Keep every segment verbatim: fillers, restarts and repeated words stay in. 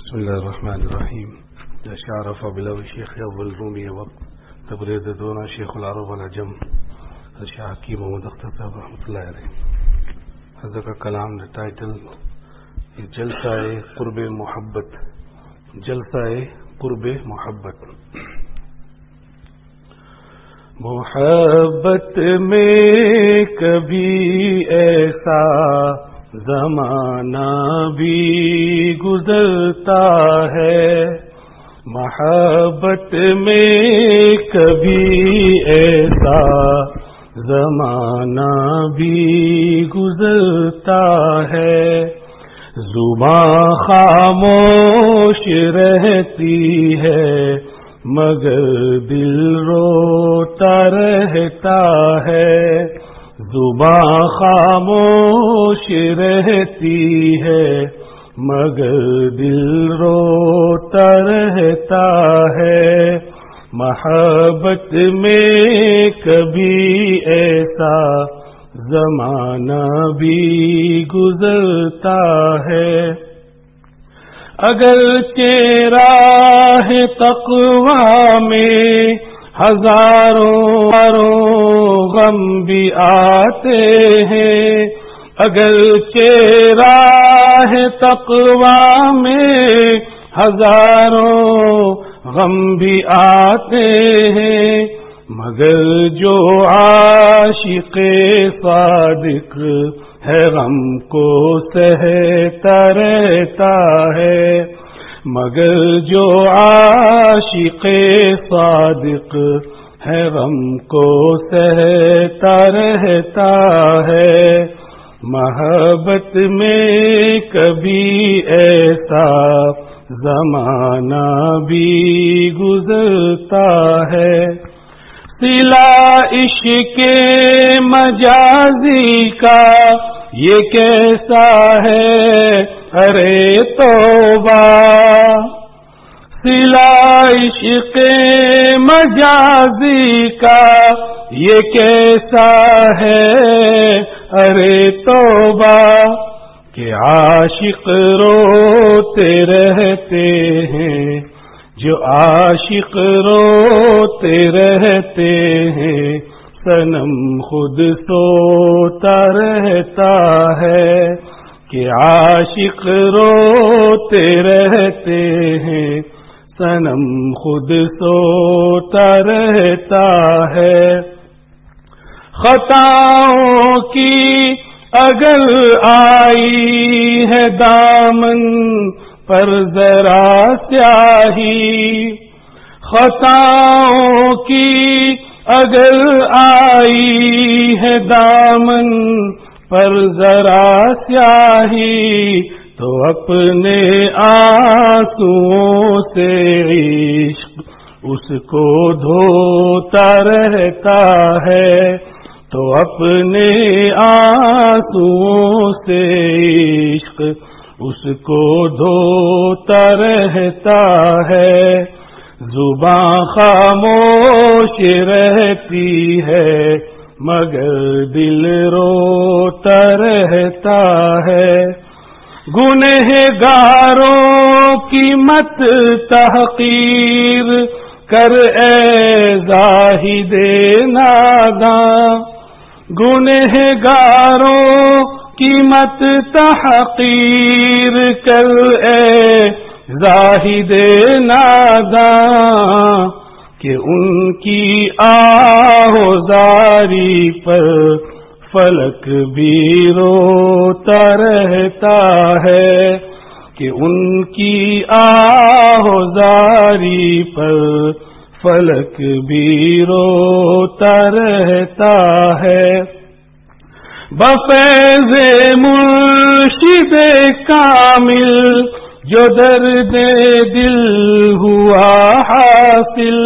बिस्मिल्लाहिर्रहमानिर्रहीम। शारफ बिलव शेख अव्वल रूमी वक्त तबरेद दोना शेखुल अरब वल अजम शाह की मोहम्मद अख्तर साहब रहमतुल्लाह अलैह। हज़रत का कलाम द टाइटल जलसाए कुर्बे मोहब्बत। जलसाए कुर्बे मोहब्बत। मोहब्बत में कभी ऐसा ज़माना भी गुज़रता है, मोहब्बत में कभी ऐसा ज़माना भी गुज़रता है। ज़ुबां खामोश रहती है मगर दिल रोता रहता है। ज़ुबां खामोश रहती है मगर दिल रोता रहता है। मोहब्बत में कभी ऐसा ज़माना भी गुज़रता है। अगर चेहरा है तक़वा में हजारों गम भी आते हैं। अगर चेहरा है तक़वा में हजारों गम भी आते हैं, मगर जो आशिक़े सादिक़ है गम को सहता रहता है। मगर जो आशिक़े सादिक़ है गम को सहता रहता है। मोहब्बत में कभी ऐसा ज़माना भी गुज़रता है। सिला इश्क़े मजाज़ी का ये कैसा है अरे तौबा। सिला इश्क़े मजाज़ी का ये कैसा है अरे तौबा। कि आशिक़ रोते रहते हैं, जो आशिक़ रोते रहते हैं, सनम खुद सोता रहता है। कि आशिक़ रोते रहते हैं, सनम खुद सोता रहता है। ख़ताओं की अगर आई है दामन पर ज़रा स्याही, ख़ताओं की अगर आई है दामन पर ज़रा स्याही, तो अपने आंसुओं से इश्क़ उसको धोता रहता है। तो अपने आंसुओं से इश्क़ उसको धोता रहता है। ज़ुबां खामोश रहती है मगर दिल रोता रहता है। गुनहगारों की मत तहक़ीर कर ए ज़ाहिदे नादां। गुनहगारों की मत तहक़ीर कर ए ज़ाहिदे नादां। कि उनकी आहोज़ारी पर फलक भी रोता रहता है। कि उनकी आहोज़ारी पर फलक भी रोता रहता है। बफ़ैज़े मुर्शिदे कामिल जो दर्द दिल हुआ हासिल।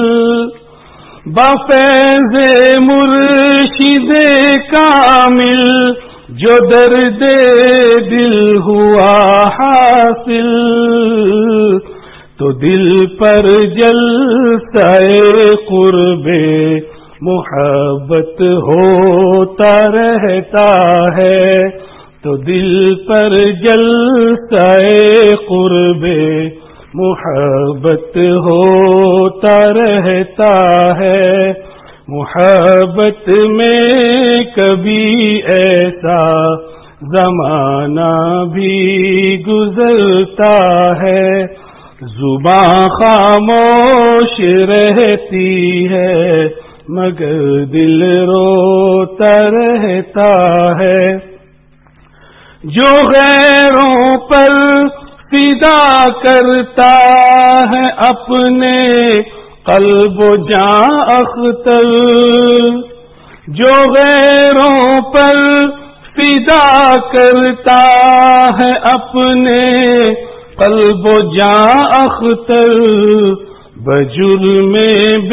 बफ़ैज़े मुर्शिदे कामिल जो दर्द दिल हुआ हासिल। तो दिल पर जलसाए कुर्बे मोहब्बत होता रहता है। तो दिल पर जलसाए कुर्बे मुहब्बत होता रहता है। मुहब्बत में कभी ऐसा ज़माना भी गुजरता है, ज़ुबान खामोश रहती है मगर दिल रोता रहता है। जो गैरों पर फिदा करता है अपने क़ल्ब जां अख्तर, जो गैरों पर फिदा करता है अपने क़ल्ब जां अख्तर, बजुर्म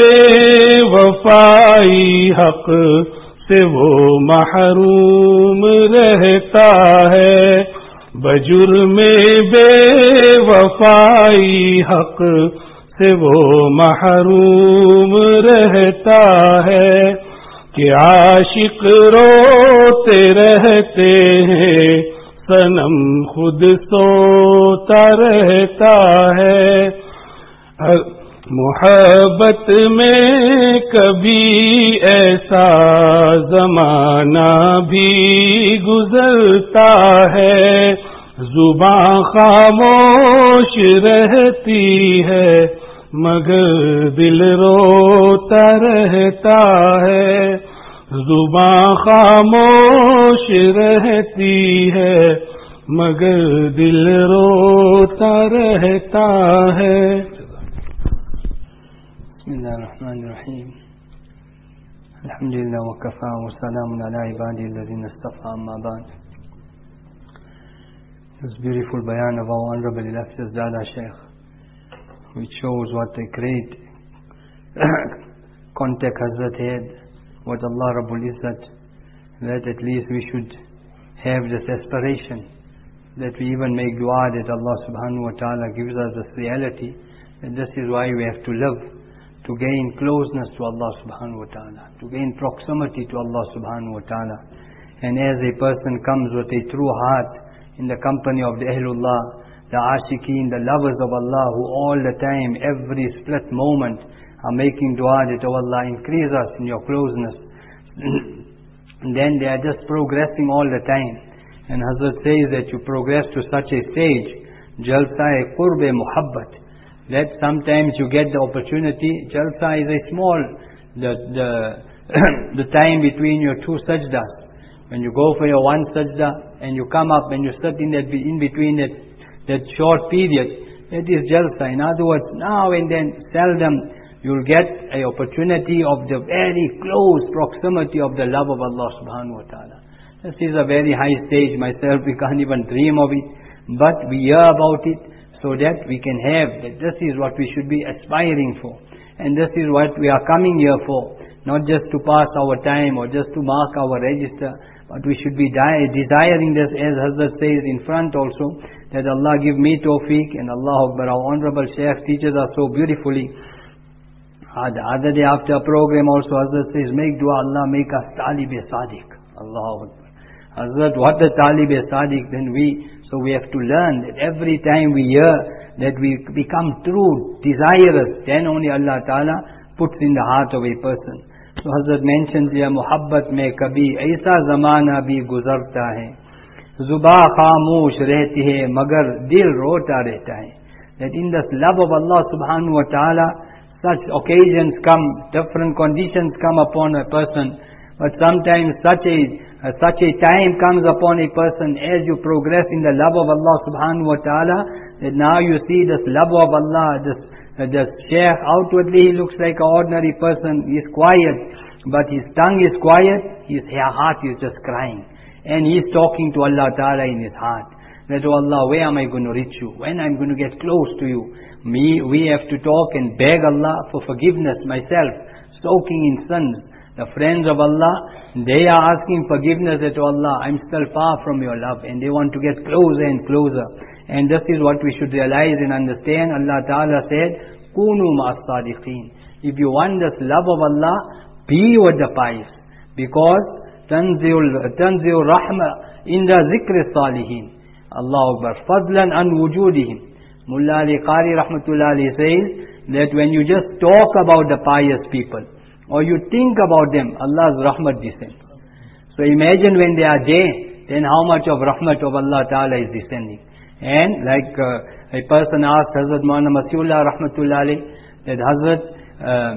बेवफाई हक़ से वो महरूम रहता है। बजुर्म बेवफाई हक़ से वो महरूम रहता है कि आशिक रोते रहते हैं, सनम खुद सोता रहता है। मुहब्बत में कभी ऐसा ज़माना भी गुजरता है, ज़ुबान खामोश रहती है मगर दिल रोता रहता है। ज़ुबान खामोश रहती है मगर दिल रोता रहता है। बिस्मिल्लाहिर्रहमानिर्रहीम। अल्हम्दुलिल्लाह व कफ़ा व सलामुन अला इबादिही अल्लज़ीना इस्तफ़ा, अम्मा बअद। This beautiful bayan of our Honorable Illustrious Dada Sheikh, which shows what a great contact Hazrat had with Allah Rabbul Izzat, that at least we should have this aspiration, that we even make dua that Allah Subhanahu wa Ta'ala gives us this reality, and this is why we have to live, to gain closeness to Allah Subhanahu wa Ta'ala, to gain proximity to Allah Subhanahu wa Ta'ala. And as a person comes with a true heart in the company of the Ahlullah, the Ashiqeen, the lovers of Allah, who all the time, every split moment, are making dua that, oh Allah, increase us in your closeness. Then they are just progressing all the time. And Hazrat says that you progress to such a stage, Jalsa-e Qurb-e Muhabbat, that sometimes you get the opportunity. Jalsa is a small, the, the, the time between your two sajdas. When you go for your one sajda and you come up and you sit in that, in between that, that short period, that is jalsa. In other words, now and then, seldom you'll get an opportunity of the very close proximity of the love of Allah Subhanahu wa Ta'ala. This is a very high stage. Myself, we can't even dream of it, but we hear about it so that we can have that. This is what we should be aspiring for, and this is what we are coming here for. Not just to pass our time or just to mark our register, but we should be desiring this, as Hazrat says in front also, that Allah give me tawfiq, and Allah Akbar. Our Honorable Shaykh teaches us so beautifully. Uh, the other day after a program also, Hazrat says, make dua, Allah make us talib-e-sadiq. Allah Akbar. Hazrat, what the talib-e-sadiq? Then we, so we have to learn that every time we hear that we become true, desirous, then only Allah Ta'ala puts in the heart of a person. So Hazrat mentions here, muhabbat mein kabhi aisa zamana bhi guzarta hai, zuba khamush rehti hai magar dil rota rehta hai. That in this love of Allah Subhanahu wa Ta'ala, such occasions come, different conditions come upon a person, but sometimes such a uh, such a time comes upon a person as you progress in the love of Allah Subhanahu wa Ta'ala, that now you see this love of Allah, this Uh, the Shaykh, outwardly he looks like an ordinary person, he is quiet, but his tongue is quiet, his heart is just crying. And he is talking to Allah Ta'ala in his heart. That, oh Allah, where am I going to reach you? When I'm going to get close to you? Me, we have to talk and beg Allah for forgiveness, myself, soaking in sins. The friends of Allah, they are asking forgiveness that, oh Allah, I'm still far from your love, and they want to get closer and closer. And this is what we should realize and understand. Allah Ta'ala said, Kunu ma'as-sadiqeen. If you want this love of Allah, be with the pious. Because tanzil, tanzil rahmah, in the zikr salihin. Allahu Akbar. Fadlan an wujudihim. Mullah Ali Qari Rahmatullah Ali says that when you just talk about the pious people or you think about them, Allah's rahmat descends. So imagine when they are there, then how much of rahmat of Allah Ta'ala is descending. And like uh, a person asked Hazrat Maulana Masiullah Rahmatullah Ali that Hazrat, uh,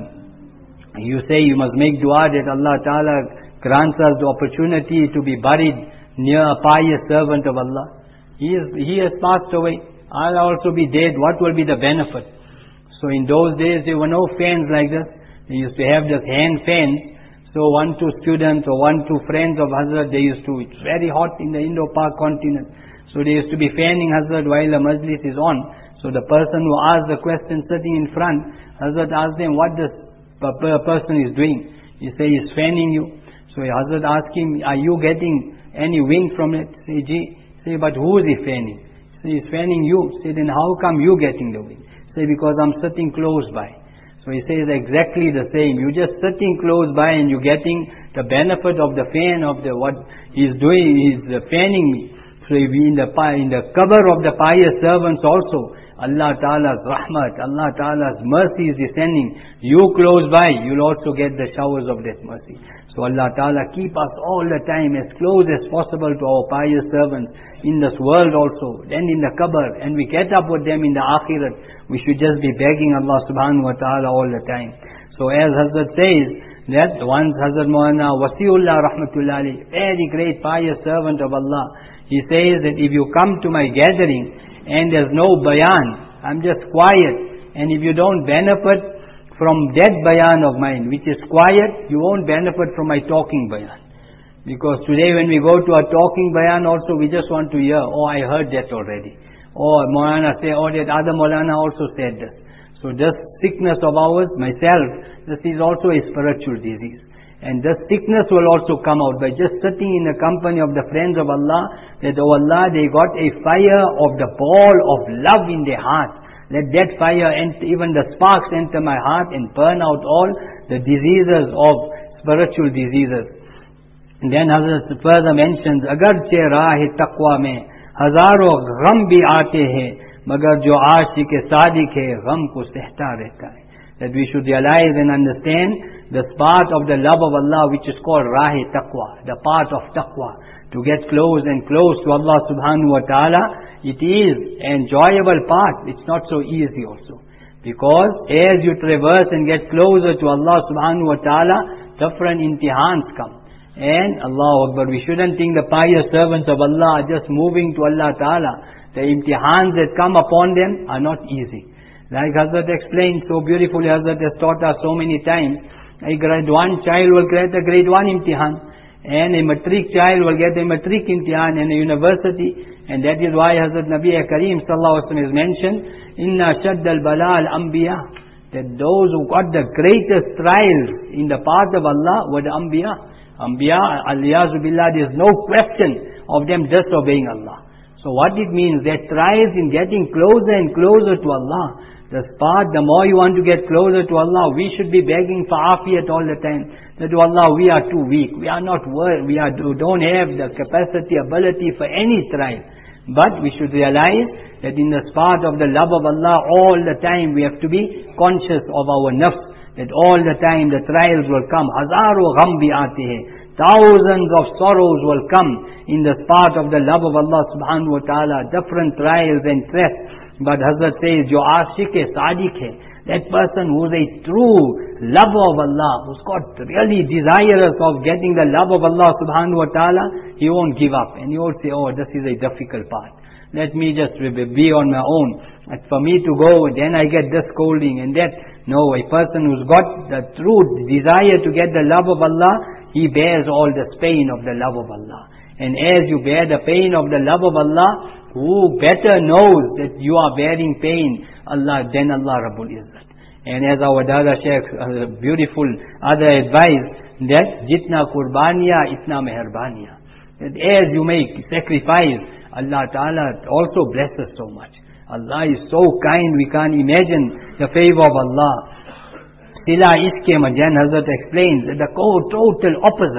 you say you must make dua that Allah Ta'ala grants us the opportunity to be buried near a pious servant of Allah. He, is, he has passed away. I'll also be dead. What will be the benefit? So in those days there were no fans like this. They used to have just hand fans. So one, two students or one, two friends of Hazrat, they used to, it's very hot in the Indo-Pak continent. So they used to be fanning Hazrat while the majlis is on. So the person who asked the question sitting in front, Hazrat asked them what this person is doing. He said, he's fanning you. So Hazrat asked him, are you getting any wind from it? Say, gee. Say, but who is he fanning? Say, he's fanning you. Say, then how come you getting the wind? Say, because I'm sitting close by. So he says exactly the same. You're just sitting close by and you're getting the benefit of the fan of the what he's doing. He's fanning me. So in the in the cover of the pious servants also, Allah Ta'ala's rahmat, Allah Ta'ala's mercy is descending. You close by, you'll also get the showers of that mercy. So Allah Ta'ala keep us all the time as close as possible to our pious servants in this world also, then in the qabr, and we get up with them in the akhirat. We should just be begging Allah Subhanahu Wa Ta'ala all the time. So as Hazrat says, that once Hazrat Maulana Wasiullah Rahmatullah Ali, very great pious servant of Allah, he says that if you come to my gathering and there's no bayan, I'm just quiet, and if you don't benefit from that bayan of mine, which is quiet, you won't benefit from my talking bayan. Because today when we go to a talking bayan also, we just want to hear, oh, I heard that already. Or Maulana say, oh, that other Maulana also said this. So this sickness of ours, myself, this is also a spiritual disease. And this sickness will also come out by just sitting in the company of the friends of Allah, that, oh Allah, they got a fire of the ball of love in their heart. Let that fire, and even the sparks enter my heart and burn out all the diseases of spiritual diseases. And then Hazrat further mentions, Agarche rahe taqwa mein hazaro gham bhi aate hai, magar jo aashik sadiq hai, gham ko sehta rehta hai. That we should realize and understand the part of the love of Allah which is called rahe taqwa, the part of taqwa. To get close and close to Allah Subhanahu Wa Ta'ala, it is an enjoyable part. It's not so easy also. Because as you traverse and get closer to Allah Subhanahu Wa Ta'ala, different imtihans come. And Allah Akbar, we shouldn't think the pious servants of Allah are just moving to Allah Ta'ala. The imtihans that come upon them are not easy. Like Hazrat explained so beautifully, Hazrat has taught us so many times, a grade one child will get a grade one imtihan. And a matric child will get a matric imtihan in a university. And that is why Hazrat Nabi Kareem Sallallahu Alaihi Wasallam has mentioned, Inna shaddal bala al-anbiya, that those who got the greatest trials in the path of Allah were the anbiya. Anbiya, aliyazu billah, there is no question of them disobeying Allah. So what it means, that trials in getting closer and closer to Allah, the path, the more you want to get closer to Allah, we should be begging for afiyat all the time. That, oh Allah, we are too weak. We are not worth, we are, don't have the capacity, ability for any trial. But we should realize that in the path of the love of Allah, all the time we have to be conscious of our nafs. That all the time the trials will come. Hazaro gham bi aate hai. Thousands of sorrows will come in the path of the love of Allah Subhanahu Wa Ta'ala. Different trials and tests. But Hazrat says, Jo aashik hai, sadiq hai. That person who is a true lover of Allah, who's got really desirous of getting the love of Allah Subhanahu Wa Ta'ala, he won't give up. And he won't say, oh, this is a difficult path. Let me just be on my own. And for me to go, then I get this scolding and that. No, a person who's got the true desire to get the love of Allah, he bears all the pain of the love of Allah. And as you bear the pain of the love of Allah, who better knows that you are bearing pain, Allah, then Allah Rabbul Izzat. And as our Dada Shaykh, uh, beautiful other advice, that jitna qurbaniya, itna meharbaniya. That as you make sacrifice, Allah Ta'ala also blesses so much. Allah is so kind, we can't imagine the favor of Allah. Sila iske, Majan Hazrat explains, that the total opposite.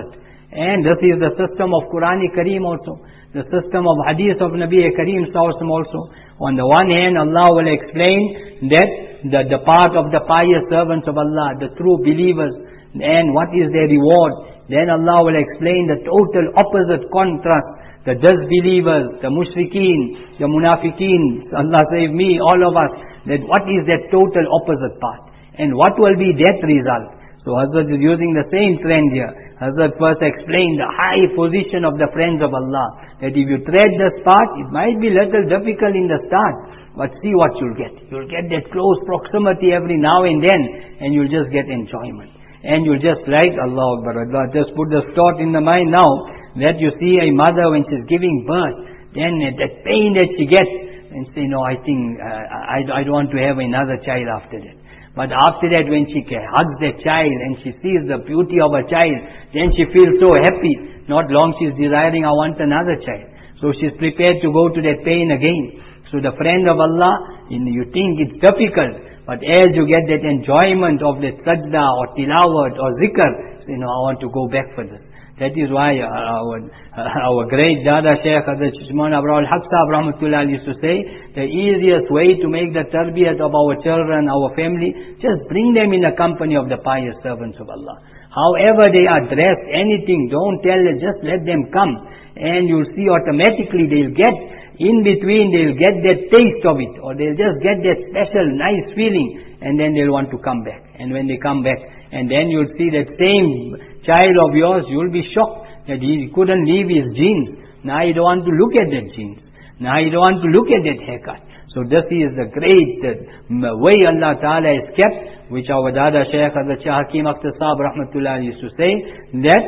And this is the system of Qur'an-i Kareem also. The system of Hadith of Nabi Kareem also. On the one hand, Allah will explain that the, the part of the pious servants of Allah, the true believers, and what is their reward. Then Allah will explain the total opposite contrast, the disbelievers, the mushrikeen, the munafiqeen, Allah save me, all of us, that what is that total opposite part, and what will be that result. So Hazrat is using the same trend here. Hazrat first explained the high position of the friends of Allah, that if you tread this path, it might be little difficult in the start, but see what you'll get. You'll get that close proximity every now and then, and you'll just get enjoyment. And you'll just like, Allah Akbar, Allah, just put this thought in the mind now, that you see a mother when she's giving birth, then that pain that she gets, and say, no, I think, uh, I, I don't want to have another child after that. But after that, when she hugs that child and she sees the beauty of a child, then she feels so happy. Not long she's desiring, I want another child. So she's prepared to go to that pain again. So the friend of Allah, you think it's difficult, but as you get that enjoyment of that sajda or tilawat or zikr, you know, I want to go back for this. That is why our, our great Dada Shaykh Hazrat Shishman Abraham al-Haq Sahab Rahmatullah used to say, the easiest way to make the tarbiyat of our children, our family, just bring them in the company of the pious servants of Allah. However they are dressed, anything, don't tell them, just let them come. And you'll see automatically they'll get, in between they'll get that taste of it, or they'll just get that special nice feeling, and then they'll want to come back. And when they come back, and then you'll see that same child of yours, you'll be shocked that he couldn't leave his jeans. Now you don't want to look at that jeans. Now you don't want to look at that haircut. So this is the great uh, way Allah Ta'ala has kept, which our Dada Shaykh Hazrat Shah Hakim Akhtar Sahab Rahmatullah used to say, that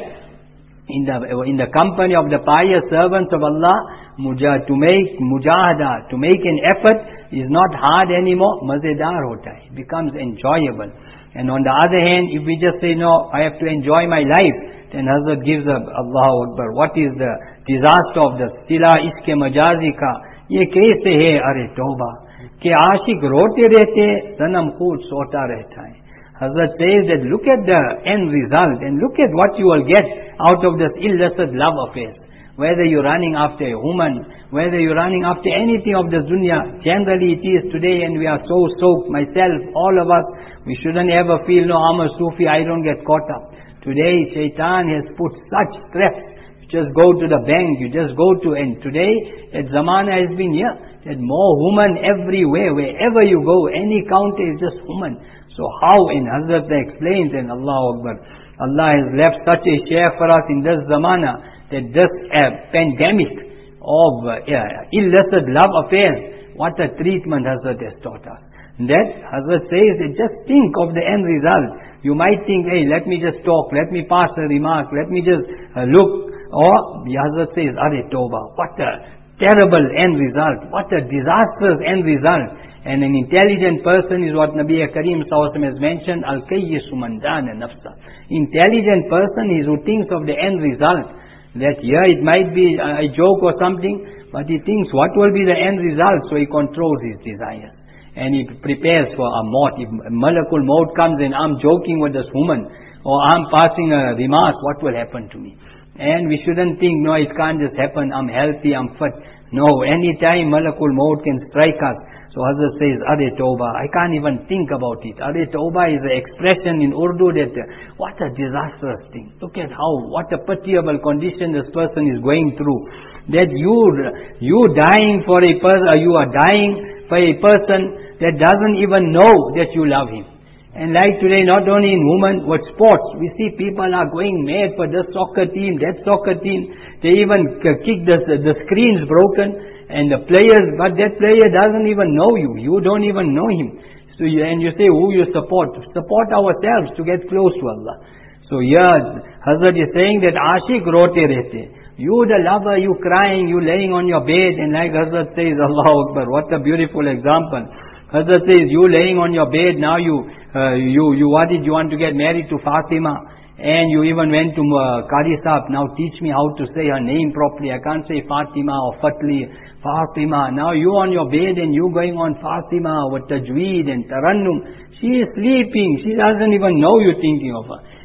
in the, in the company of the pious servants of Allah, muja, to make mujahada, to make an effort is not hard anymore, mazedar hota hai, it becomes enjoyable. And on the other hand, if we just say, no, I have to enjoy my life, then Hazrat gives up, Allahu Akbar, what is the disaster of the sila iske majazi ka, ye kaise hai are tawba, ke aashik rote rehte, sanam khud sota rehta hai. Hazrat says that look at the end result, and look at what you will get out of this illicit love affair. Whether you're running after a woman, whether you're running after anything of this dunya, generally it is today, and we are so soaked, myself, all of us, we shouldn't ever feel, no, I'm a Sufi, I don't get caught up. Today, Shaitan has put such traps. You just go to the bank, you just go to, and today, that zamana has been here, that more women everywhere, wherever you go, any counter is just women. So how, and Hazrat explains, and Allahu Akbar, Allah has left such a share for us in this zamana, that this uh, pandemic of uh, uh, illicit love affairs, what a treatment Hazrat has taught us. That Hazrat says, just think of the end result. You might think, hey, let me just talk, let me pass a remark, let me just uh, look. Or Hazrat says, Are Tawbah, what a terrible end result, what a disastrous end result. And an intelligent person is what Nabi Kareem Sallallahu Alaihi Wasallam has mentioned, Al-Kayyisu man dana nafsa. Intelligent person is who thinks of the end result. That here it might be a joke or something, but he thinks what will be the end result, so he controls his desires. And he prepares for a maut. If Malakul Maut comes and I'm joking with this woman, or I'm passing a remark, what will happen to me? And we shouldn't think, no, it can't just happen, I'm healthy, I'm fit. No, any time Malakul Maut can strike us. So Hazrat says, Are Tawbah, I can't even think about it. Are Tawbah is an expression in Urdu that, uh, what a disastrous thing. Look at how, what a pitiable condition this person is going through. That you, you dying for a person, you are dying for a person that doesn't even know that you love him. And like today, not only in women, but sports, we see people are going mad for this soccer team, that soccer team. They even kick the, the screens broken. And the players, but that player doesn't even know you. You don't even know him. So you, and you say, who you support? Support ourselves to get close to Allah. So here, Hazrat is saying that Ashik rote rehte. You the lover, you crying, you laying on your bed, and like Hazrat says, Allahu Akbar, what a beautiful example. Hazrat says, you laying on your bed, now you, uh, you, you, what did you want to get married to Fatima? And you even went to uh, Qari Sahab, now teach me how to say her name properly. I can't say Fatima or Fatli. Fatima. Now you on your bed and you going on Fatima with Tajweed and Tarannum. She is sleeping. She doesn't even know you're thinking of her.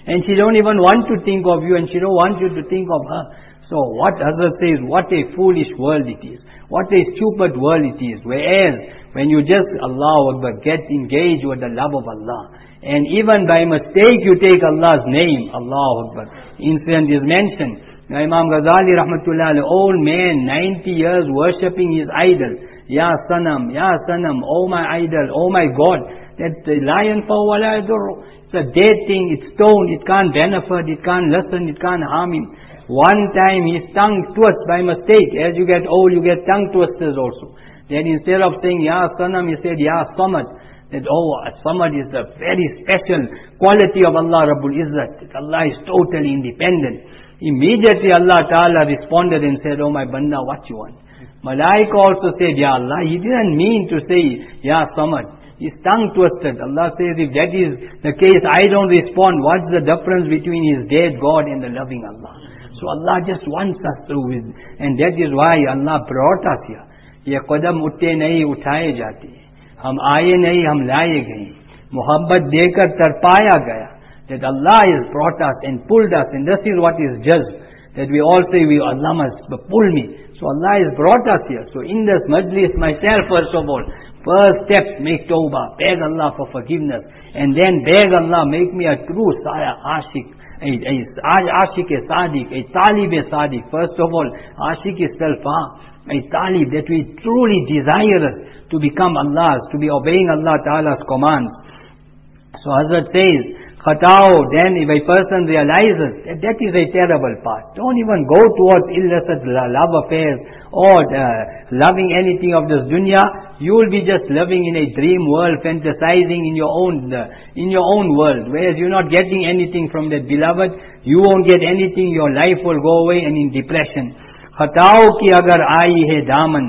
And she don't even want to think of you, and she don't want you to think of her. So what Hazrat says, what a foolish world it is. What a stupid world it is. Whereas, when you just, Allahu Akbar, get engaged with the love of Allah. And even by mistake you take Allah's name, Allahu Akbar. Incident is mentioned. Now Imam Ghazali Rahmatullah, an old man, ninety years worshipping his idol. Ya Sanam, Ya Sanam, oh my idol, oh my God. That's the lion for wala yadur. It's a dead thing, it's stone, it can't benefit, it can't listen, it can't harm him. One time his tongue twists by mistake. As you get old, you get tongue twisters also. Then instead of saying Ya Sanam, he said Ya Samad. That, oh, Samad is a very special quality of Allah Rabbul Izzat. That Allah is totally independent. Immediately Allah Ta'ala responded and said, oh my Banda, what you want? Malaika also said, Ya Allah, he didn't mean to say Ya Samad. His tongue twisted. Allah says, if that is the case, I don't respond. What's the difference between his dead God and the loving Allah? So Allah just wants us to with, and that is why Allah brought us here. Ye qadam utte nahi uthaye jate. Hum aaye nahi, hum laaye gaye. Muhabbat dekar tarpaya gaya. That Allah has brought us and pulled us, and this is what is just. That we all say, we Allah must pull me. So Allah has brought us here. So in this majlis, myself first of all, first step, make tawbah, beg Allah for forgiveness, and then beg Allah, make me a true saya, ashik, a, a ashik e sadiq, a talib e sadiq. First of all, ashik is self-ha, a talib, that we truly desire to become Allah's, to be obeying Allah Ta'ala's commands. So Hazrat says, Khatao, then if a person realizes that that is a terrible path, don't even go towards illicit love affairs or uh, loving anything of this dunya. You will be just living in a dream world, fantasizing in your own uh, in your own world, whereas you're not getting anything from that beloved. You won't get anything. Your life will go away and in depression. Khatao ki agar aayi hai daman,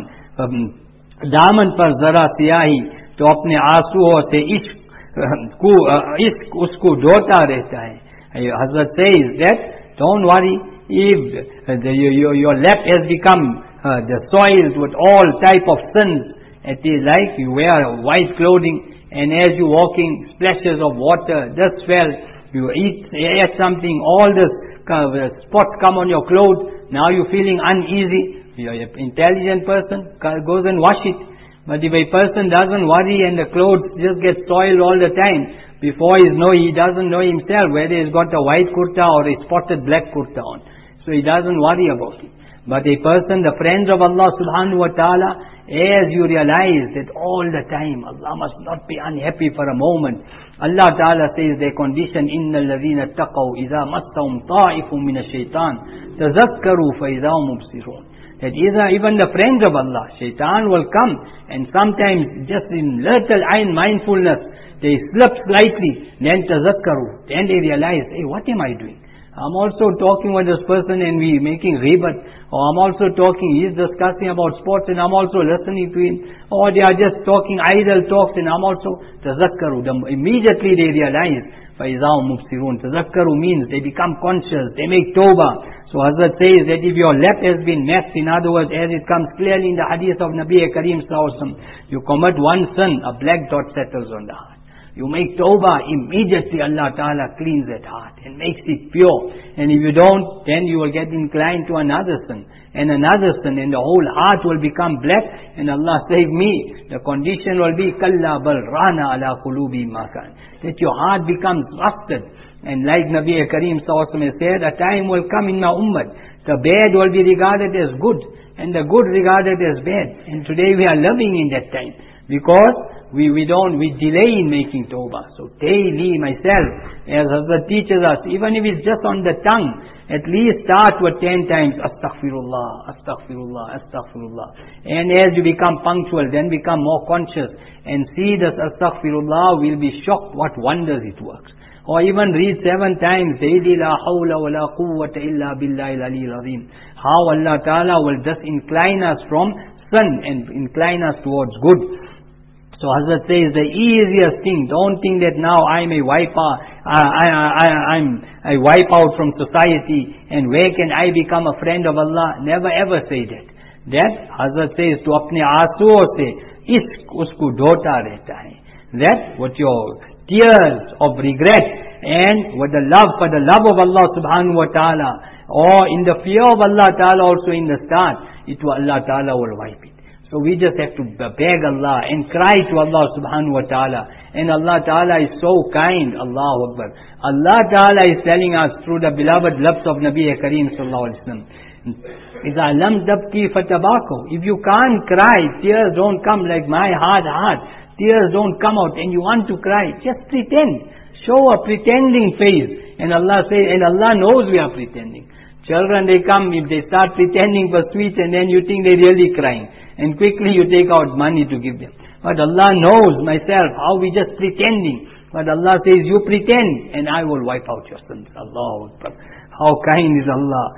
daman par zara siyahi, to apne aansuon se ishq को इश्क उसको ढोता रहता है. Hazrat says that don't worry if the, your, your lap has become uh, the soiled with all type of sins. It is like you wear white clothing and as you walking splashes of water just fell. You eat, eat something, all this uh, spots come on your clothes. Now you're feeling uneasy. You're an intelligent person, goes and wash it. But if a person doesn't worry and the clothes just get soiled all the time, before he know, he doesn't know himself whether he's got a white kurta or a spotted black kurta on. So he doesn't worry about it. But a person, the friends of Allah subhanahu wa ta'ala, as you realize that all the time, Allah must not be unhappy for a moment. Allah ta'ala says their condition, إِنَّ الَّذِينَ اتَّقَوْا إِذَا مَسَّهُمْ طَائِفٌ مِّنَ الشَّيْطَانِ تَذَكَّرُوا فَإِذَا هُمْ مُبْصِرُونَ. That either even the friends of Allah, shaitan will come and sometimes just in little ayn mindfulness, they slip slightly, then tazakkaru, then they realize, hey, what am I doing? I'm also talking with this person and we making ribat, or I'm also talking, he's discussing about sports and I'm also listening to him, or they are just talking idle talks and I'm also tazakkaru. Immediately they realize, فَإِذَا مُبْصِرُونَ. Tazakkaru means they become conscious, they make tawbah. So Hazrat says that if your lap has been messed, in other words, as it comes clearly in the hadith of Nabi Kareem Sallallahu Alaihi Wasallam, you commit one sin, a black dot settles on the heart. You make tawbah, immediately Allah Ta'ala cleans that heart and makes it pure. And if you don't, then you will get inclined to another sin and another sin and the whole heart will become black and Allah save me. The condition will be kalla bal rana ala qulubi makan. That your heart becomes rusted. And like Nabi Kareem Sallallahu Alaihi Wasallam said, a time will come in my ummah, the bad will be regarded as good and the good regarded as bad. And today we are living in that time because we, we don't, we delay in making tawbah. So daily myself, as Hazrat teaches us, even if it's just on the tongue, at least start with ten times, astaghfirullah, astaghfirullah, astaghfirullah. And as you become punctual, then become more conscious and see this astaghfirullah, will be shocked what wonders it works. Or even read seven times, daily, la hawla wa la quwwata illa billahi al-aliyyil azim. How Allah Ta'ala will just incline us from sin and incline us towards good. So Hazrat says the easiest thing, don't think that now I'm a wipe out, I, I, I, I'm a wipe out from society and where can I become a friend of Allah? Never ever say that. That Hazrat says to apne aansuon se ishq usko dhota rehta hai. That what your tears of regret and with the love, for the love of Allah subhanahu wa ta'ala, or in the fear of Allah ta'ala also in the start, it will Allah ta'ala will wipe it. So we just have to beg Allah and cry to Allah subhanahu wa ta'ala. And Allah ta'ala is so kind. Allahu Akbar. Allah ta'ala is telling us through the beloved lips of Nabi Kareem sallallahu alaihi wasallam, إِذَا لَمْ تَبْكِي فَتَبَاكُوا. If you can't cry, tears don't come like my hard heart. Tears don't come out and you want to cry. Just pretend. Show a pretending face. And Allah says, and Allah knows we are pretending. Children, they come, if they start pretending for sweets and then you think they're really crying. And quickly you take out money to give them. But Allah knows myself how we just pretending. But Allah says, you pretend and I will wipe out your sins. Allahu Akbar. How kind is Allah.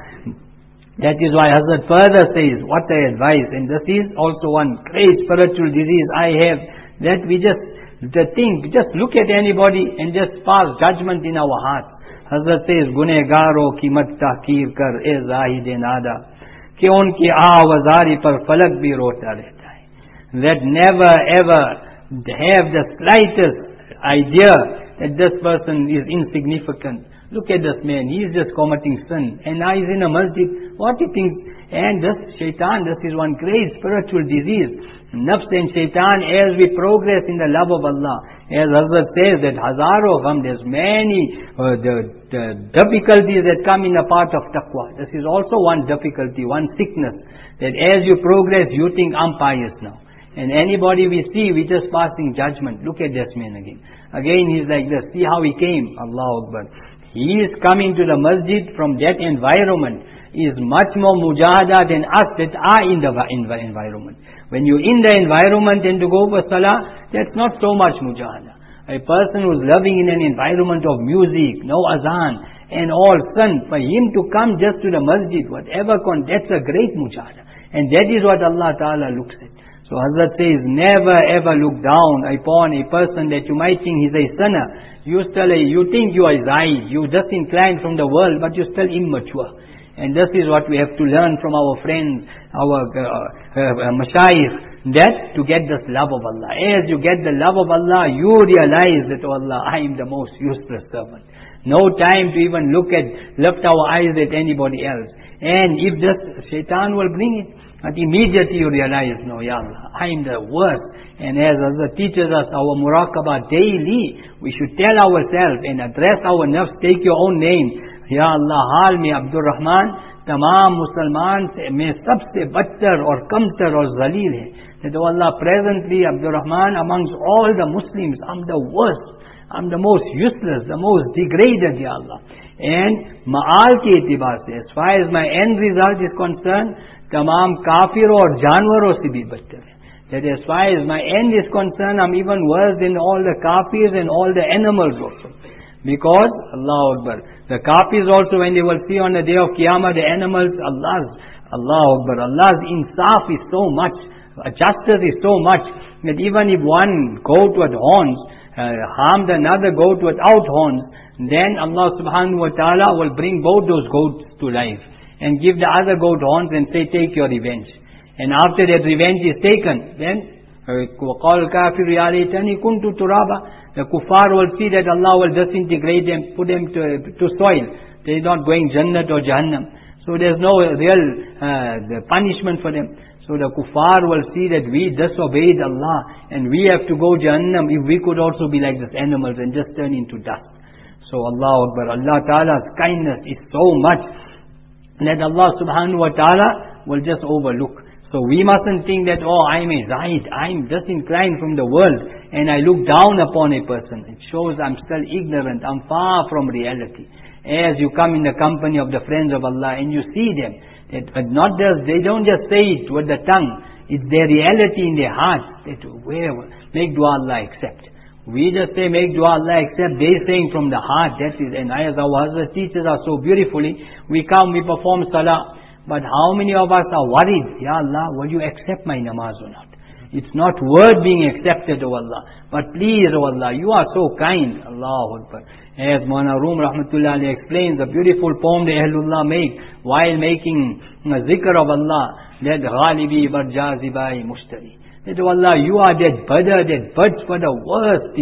That is why Hazrat further says, what I advise, and this is also one great spiritual disease I have, that we just, the thing, just look at anybody and just pass judgment in our hearts. Hazrat says, Gunehgaro ki mat tahkir kar e zahid nada, ki unki aawazari par falak bhi rota rehta hai. That never ever have the slightest idea that this person is insignificant. Look at this man, he is just committing sin. And now he is in a masjid. What do you think? And this shaitan, this is one great spiritual disease. Nafs and shaitan, as we progress in the love of Allah. As Hazrat says that Hazaro gham, there's many uh, the, the difficulties that come in a part of taqwa. This is also one difficulty, one sickness. That as you progress, you think I'm pious now. And anybody we see, we just passing judgment. Look at this man again. Again he's like this. See how he came. Allahu Akbar. He is coming to the masjid from that environment. He is much more mujahada than us that are in the environment. When you're in the environment and to go for salah, that's not so much mujahada. A person who's living in an environment of music, no azan, and all sin, for him to come just to the masjid, whatever, con, that's a great mujahada. And that is what Allah Ta'ala looks at. So Hazrat says, never ever look down upon a person that you might think he's a sinner. You still, a, you think you are zaid, you just inclined from the world, but you're still immature. And this is what we have to learn from our friends, our uh, uh, mashayikh, that to get this love of Allah. As you get the love of Allah, you realize that, oh Allah, I am the most useless servant. No time to even look at, lift our eyes at anybody else. And if this shaitan will bring it, but immediately you realize, no, Ya Allah, I am the worst. And as Allah teaches us our muraqabah daily, we should tell ourselves and address our nafs, take your own name. Ya Allah, hal mein Abdur Rahman, tamam Musliman se, mein sabse battar or kamtar or zalil hai. That, oh Allah, presently Abdur Rahman, amongst all the Muslims, I'm the worst. I'm the most useless, the most degraded, Ya Allah. And ma'al ke itibar se, as far as my end result is concerned, tamam kafir or janwaro se bhi battar hai. That as far as my end is concerned, I'm even worse than all the kafirs and all the animals also. Because, Allahu Akbar, the kafirs also, when they will see on the day of Qiyamah, the animals, Allah's, Allahu Akbar, Allah's insaf is so much, justice is so much, that even if one goat with horns uh, harmed another goat without horns, then Allah subhanahu wa ta'ala will bring both those goats to life and give the other goat horns and say, take your revenge. And after that revenge is taken, then وَقَالَ الْكَافِرُ يَا لَيْتَنِي كُنْتُ تُرَابًا. The kuffar will see that Allah will disintegrate them, put them to, to soil. They are not going Jannat or Jahannam. So there's no real uh, the punishment for them. So the kuffar will see that we disobeyed Allah and we have to go Jahannam if we could also be like these animals and just turn into dust. So Allahu Akbar, Allah Ta'ala's kindness is so much that Allah subhanahu wa ta'ala will just overlook. So we mustn't think that, oh, I'm a zaid, I'm disinclined from the world and I look down upon a person. It shows I'm still ignorant, I'm far from reality. As you come in the company of the friends of Allah and you see them, that not just, they don't just say it with the tongue, it's their reality in their hearts, that where, make dua Allah accept. We just say make dua Allah accept, they saying from the heart, that is, and as our Hazrat teaches us so beautifully, we come, we perform salah. But how many of us are worried? Ya Allah, will you accept my namaz or not? It's not word being accepted, O Allah. But please, O Allah, you are so kind. Allahu Akbar. As Maulana Room Rahmatullah Ali explains, the beautiful poem the Ahlullah make while making a zikr of Allah, that Ghalibi Barjazibai Mushtari. That, O Allah, you are that badr, that birds for the worst thing.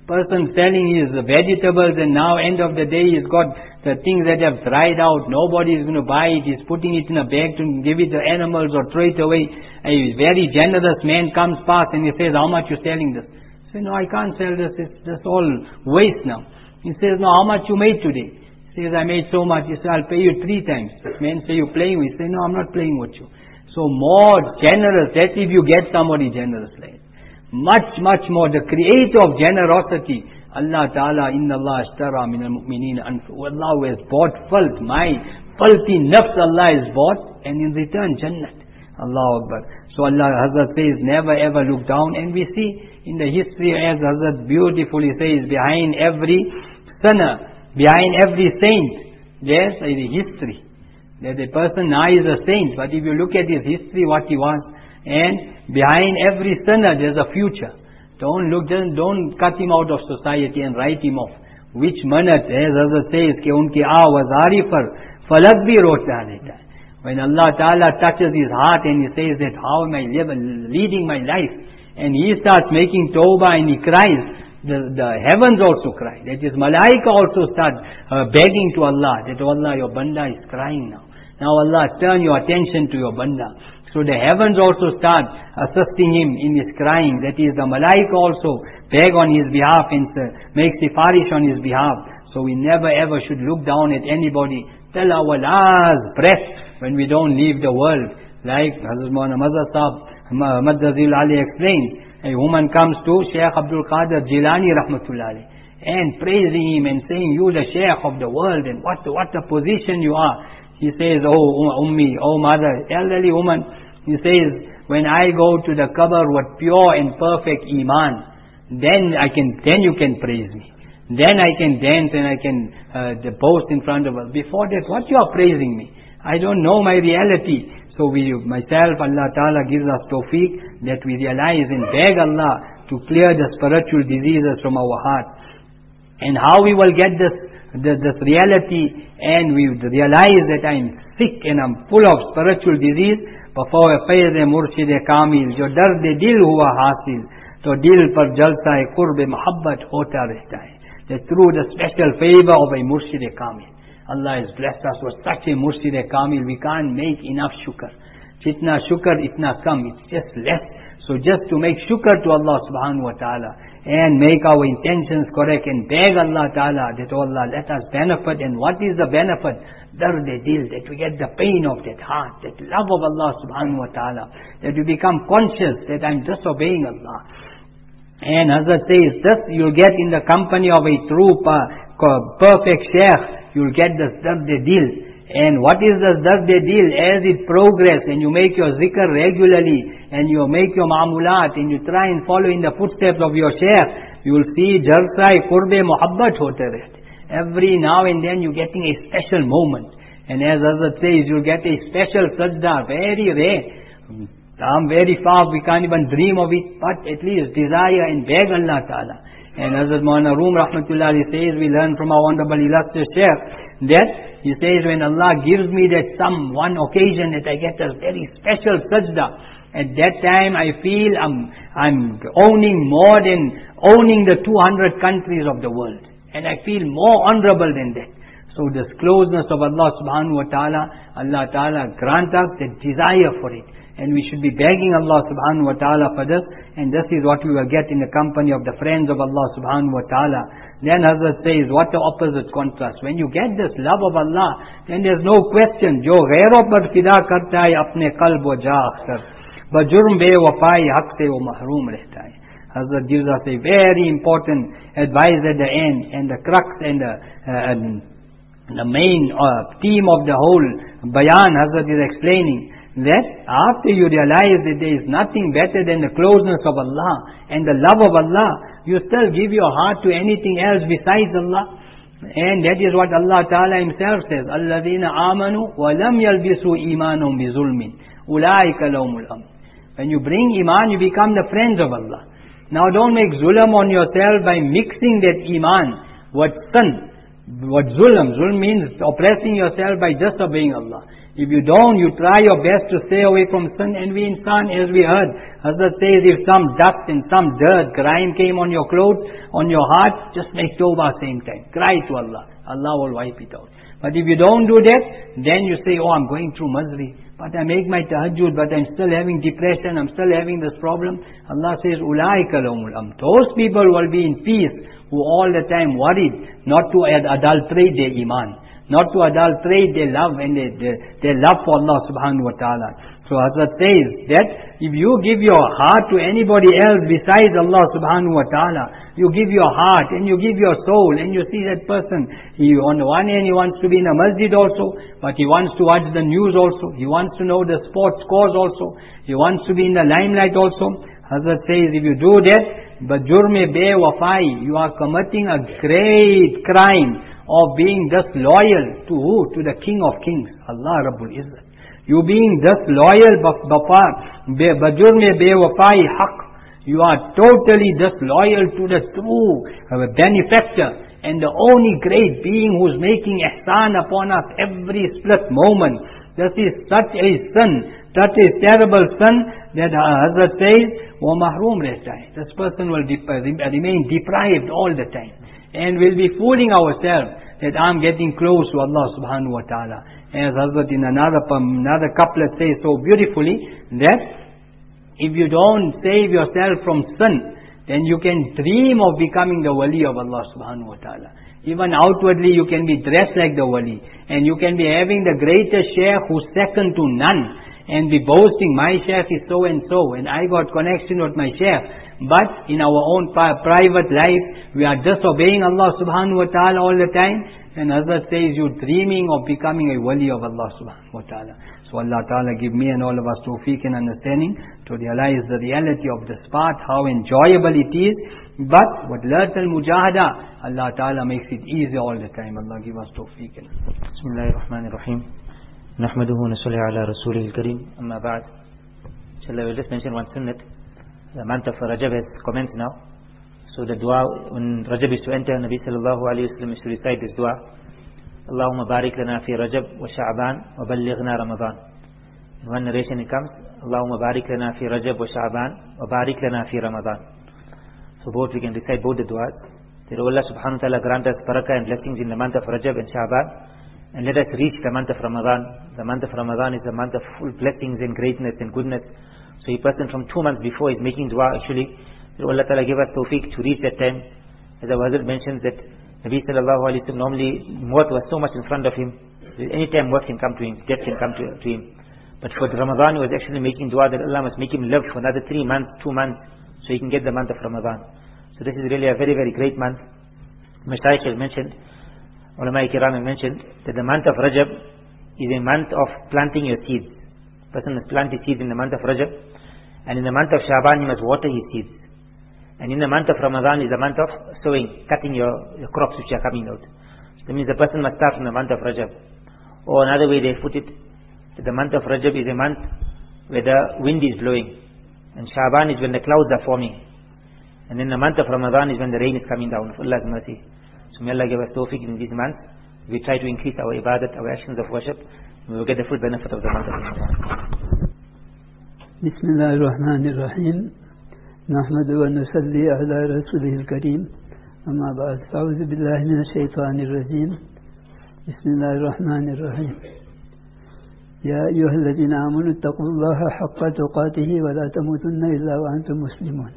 Person selling his vegetables, and now end of the day he's got the things that have dried out. Nobody is going to buy it. He's putting it in a bag to give it to animals or throw it away. A very generous man comes past and he says, how much you selling this? He says, no, I can't sell this. It's just all waste now. He says, no, how much you made today? He says, I made so much. He says, I'll pay you three times. This man say, you playing with? He says, no, I'm not playing with you. So more generous. That's if you get somebody generous like it. Much, much more. The creator of generosity, Allah Ta'ala, Inna Allah ashtara min al-mu'mineen anfu. Allah who has bought filth. My filthy nafs Allah has bought, and in return, Jannat. Allahu Akbar. So Allah, Hazrat says, never ever look down. And we see in the history, as Hazrat beautifully says, behind every sinner, behind every saint, there's a history. That a person now is a saint, but if you look at his history, what he was, and behind every sinner there's a future. Don't look, just don't cut him out of society and write him off. Which minute, as Hazrat says, कि उनकी आवाज़ारी पर फलक भी रोता रहता है. When Allah Ta'ala touches his heart and he says that how am I living, leading my life, and he starts making tawbah and he cries, the, the heavens also cry. That is, malaika also start uh, begging to Allah that, oh Allah, your banda is crying now. Now Allah, turn your attention to your banda. So the heavens also start assisting him in his crying. That is, the malaika also beg on his behalf and uh, make sifarish on his behalf. So we never ever should look down at anybody till our last breath when we don't leave the world. Like Hazrat Maulana Mazhar Sahib Madazil Ali explained, a woman comes to Shaykh Abdul Qadir Jilani Rahmatullah Ali and praising him and saying, you the Shaykh of the world, and what, what a position you are. He says, oh Ummi, oh mother, elderly woman, he says, when I go to the qabr with pure and perfect iman, then I can, then you can praise me. Then I can dance and I can uh, boast in front of us. Before that, what you are praising me? I don't know my reality. So we, myself, Allah Ta'ala gives us tawfiq that we realize and beg Allah to clear the spiritual diseases from our heart. And how we will get this, this, this reality, and we realize that I'm sick and I'm full of spiritual disease. Before faiz murshid kamil, jo dard dil hua hasil, to dil par jalsa e qurb muhabbat hota rehta hai. That through the special favor of a murshid kamil, Allah has blessed us with such a murshid kamil, we can't make enough shukr. Jitna shukr, itna kam, it's just less. So just to make shukr to Allah subhanahu wa ta'ala, and make our intentions correct, and beg Allah Ta'ala that, oh Allah, let us benefit. And what is the benefit? Darde dil, that we get the pain of that heart, that love of Allah subhanahu wa ta'ala, that we become conscious that I'm disobeying Allah. And Hazrat says, this you'll get in the company of a true perfect Shaykh, you'll get this darde dil. And what is this darde dil? As it progresses and you make your zikr regularly, and you make your ma'amulat, and you try and follow in the footsteps of your Shaykh, you will see jalsa-e qurb muhabbat hote rehte. Every now and then you're getting a special moment. And as Hazrat says, you'll get a special sajda, very rare. I'm very far, we can't even dream of it, but at least desire and beg Allah Ta'ala. And Hazrat Maulana Room Rahmatullah says, we learn from our Honorable Illustrious Shaykh, that he says, when Allah gives me that some one occasion that I get a very special sajda, at that time I feel I'm, I'm owning more than owning the two hundred countries of the world. And I feel more honorable than that. So this closeness of Allah subhanahu wa ta'ala, Allah ta'ala grant us the desire for it. And we should be begging Allah subhanahu wa ta'ala for this. And this is what we will get in the company of the friends of Allah subhanahu wa ta'ala. Then Hazrat says, what the opposite contrast. When you get this love of Allah, then there's no question. Jo ghairo par fida karta hai, apne qalb wa ja akhtar. Bajurm be wafai haq se wo mahroom rehta hai. Hazrat gives us a very important advice at the end, and the crux and the, uh, and the main uh, theme of the whole bayan. Hazrat is explaining that after you realize that there is nothing better than the closeness of Allah and the love of Allah, you still give your heart to anything else besides Allah. And that is what Allah Ta'ala Himself says, Alladhina amanu wa lam yalbisu imanum bi zulmin ulaika lahumul amn. When you bring iman, you become the friends of Allah. Now don't make zulm on yourself by mixing that iman with sin. What zulm? Zulm means oppressing yourself by just obeying Allah. If you don't, you try your best to stay away from sin, and we insan, as we heard, Hazrat says, if some dust and some dirt, grime came on your clothes, on your heart, just make tawbah same time. Cry to Allah. Allah will wipe it out. But if you don't do that, then you say, oh, I'm going through misery, but I make my tahajjud, but I'm still having depression, I'm still having this problem. Allah says, Ulaika lahumul amn. Those people will be in peace, who all the time worried not to adulterate their iman, not to adulterate their love and their, their, their love for Allah subhanahu wa ta'ala. So Hazrat says that if you give your heart to anybody else besides Allah subhanahu wa ta'ala, you give your heart and you give your soul, and you see that person, he on the one hand he wants to be in a masjid also, but he wants to watch the news also, he wants to know the sports scores also, he wants to be in the limelight also. Hazrat says, if you do that, but jurme be wafai, you are committing a great crime of being thus loyal to who? To the King of Kings, Allah Rabbul Izzat. You being thus loyal, bajurme be wafai haq. You are totally thus loyal to the true benefactor and the only great being who is making ihsan upon us every split moment. This is such a sin, such a terrible sin that Hazrat says, wa mahroom rehta hai. This person will dep- remain deprived all the time, and will be fooling ourselves that I'm getting close to Allah subhanahu wa ta'ala. As Hazrat in another, another couplet says so beautifully, that if you don't save yourself from sin, then you can dream of becoming the wali of Allah subhanahu wa ta'ala. Even outwardly you can be dressed like the wali, and you can be having the greatest shaykh who's second to none, and be boasting, my shaykh is so and so, and I got connection with my shaykh. But in our own pri- private life, we are disobeying Allah subhanahu wa ta'ala all the time, and Hazrat says you're dreaming of becoming a wali of Allah subhanahu wa ta'ala. So Allah ta'ala give me and all of us tawfiq and understanding to realize the reality of this path, how enjoyable it is. But what learns al-mujahada, Allah ta'ala makes it easy all the time. Allah give us tawfiq. Bismillahirrahmanirrahim. Nahmaduhu wa nusalli ala rasulihil kareem. Amma ba'd. Inshallah, we'll just mention one sunnat. The month of Rajab has commenced now. So the dua, when Rajab is to enter, Nabi sallallahu alayhi wa sallam is to recite this dua. Allahumma barik lana fi Rajab wa Sha'ban wa ballighna Ramadan. In one narration it comes, Allahumma barik lana fi Rajab wa Sha'ban wa barik lana fi Ramadan. So both, we can recite both the duas. That Allah subhanahu wa ta'ala grant us barakah and blessings in the month of Rajab and Sha'ban, and let us reach the month of Ramadan. The month of Ramadan is a month of full blessings and greatness and goodness. So a person from two months before is making dua actually, that Allah ta'ala give us tawfiq to reach that time. As our Hazrat mentions that Nabi sallallahu alayhi wa sallam, normally maut was so much in front of him, any time maut can come to him, death can come to, to him. But for Ramadan he was actually making dua that Allah must make him live for another three months, two months, so he can get the month of Ramadan. So this is really a very, very great month. Mashaykh has mentioned, ulama kiram have mentioned, that the month of Rajab is a month of planting your seeds. The person must plant his seeds in the month of Rajab, and in the month of Shaban he must water his seeds. And in the month of Ramadan is the month of sowing, cutting your, your crops which are coming out. So that means the person must start from the month of Rajab. Or another way they put it, that the month of Rajab is a month where the wind is blowing, and Shaban is when the clouds are forming, and then the month of Ramadan is when the rain is coming down of Allah's mercy. So may Allah give us tawfiq in these months. We try to increase our ibadat, our actions of worship, and we will get the full benefit of the month of Ramadan. Bismillahir Rahmanir Rahim. نحمد ونصلي على رسوله الكريم أما بعد أعوذ بالله من الشيطان الرجيم بسم الله الرحمن الرحيم يا أيها الذين آمنوا اتقوا الله حق تقاته ولا تموتن إلا وأنتم مسلمون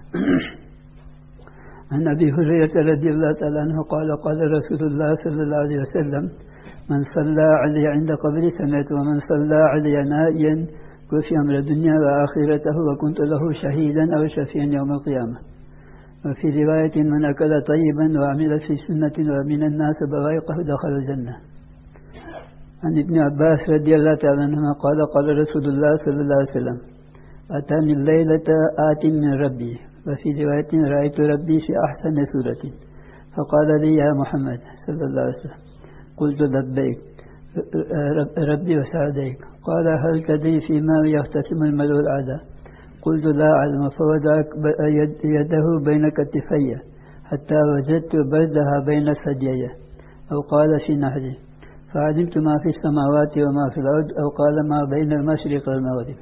عن أبي هريرة رضي الله تعالى عنه قال قال رسول الله صلى الله عليه وسلم من صلى علي عند قبر سنة ومن صلى علي نائيا وفي أمر الدنيا وآخرته وكنت له شهيدا أو شفيعا يوم القيامة. وفي رواية من أكل طيبا وعمل في سنة ومن الناس بوائقه دخل الجنة. عن ابن عباس رضي الله تعالى عنهما قال قال رسول الله صلى الله عليه وسلم أتاني الليلة آت من ربي وفي رواية رأيت ربي في أحسن سورة فقال لي يا محمد صلى الله عليه وسلم قلت لبيك ربي وسعديك قال هل تدري فيما يختتم المرء الأعداء قلت لا أعلم فوضع يده بين كتفي حتى وجدت بردها بين ثديي أو قال في نحره فعلمت ما في السماوات وما في الأرض أو قال ما بين المشرق والمغرب.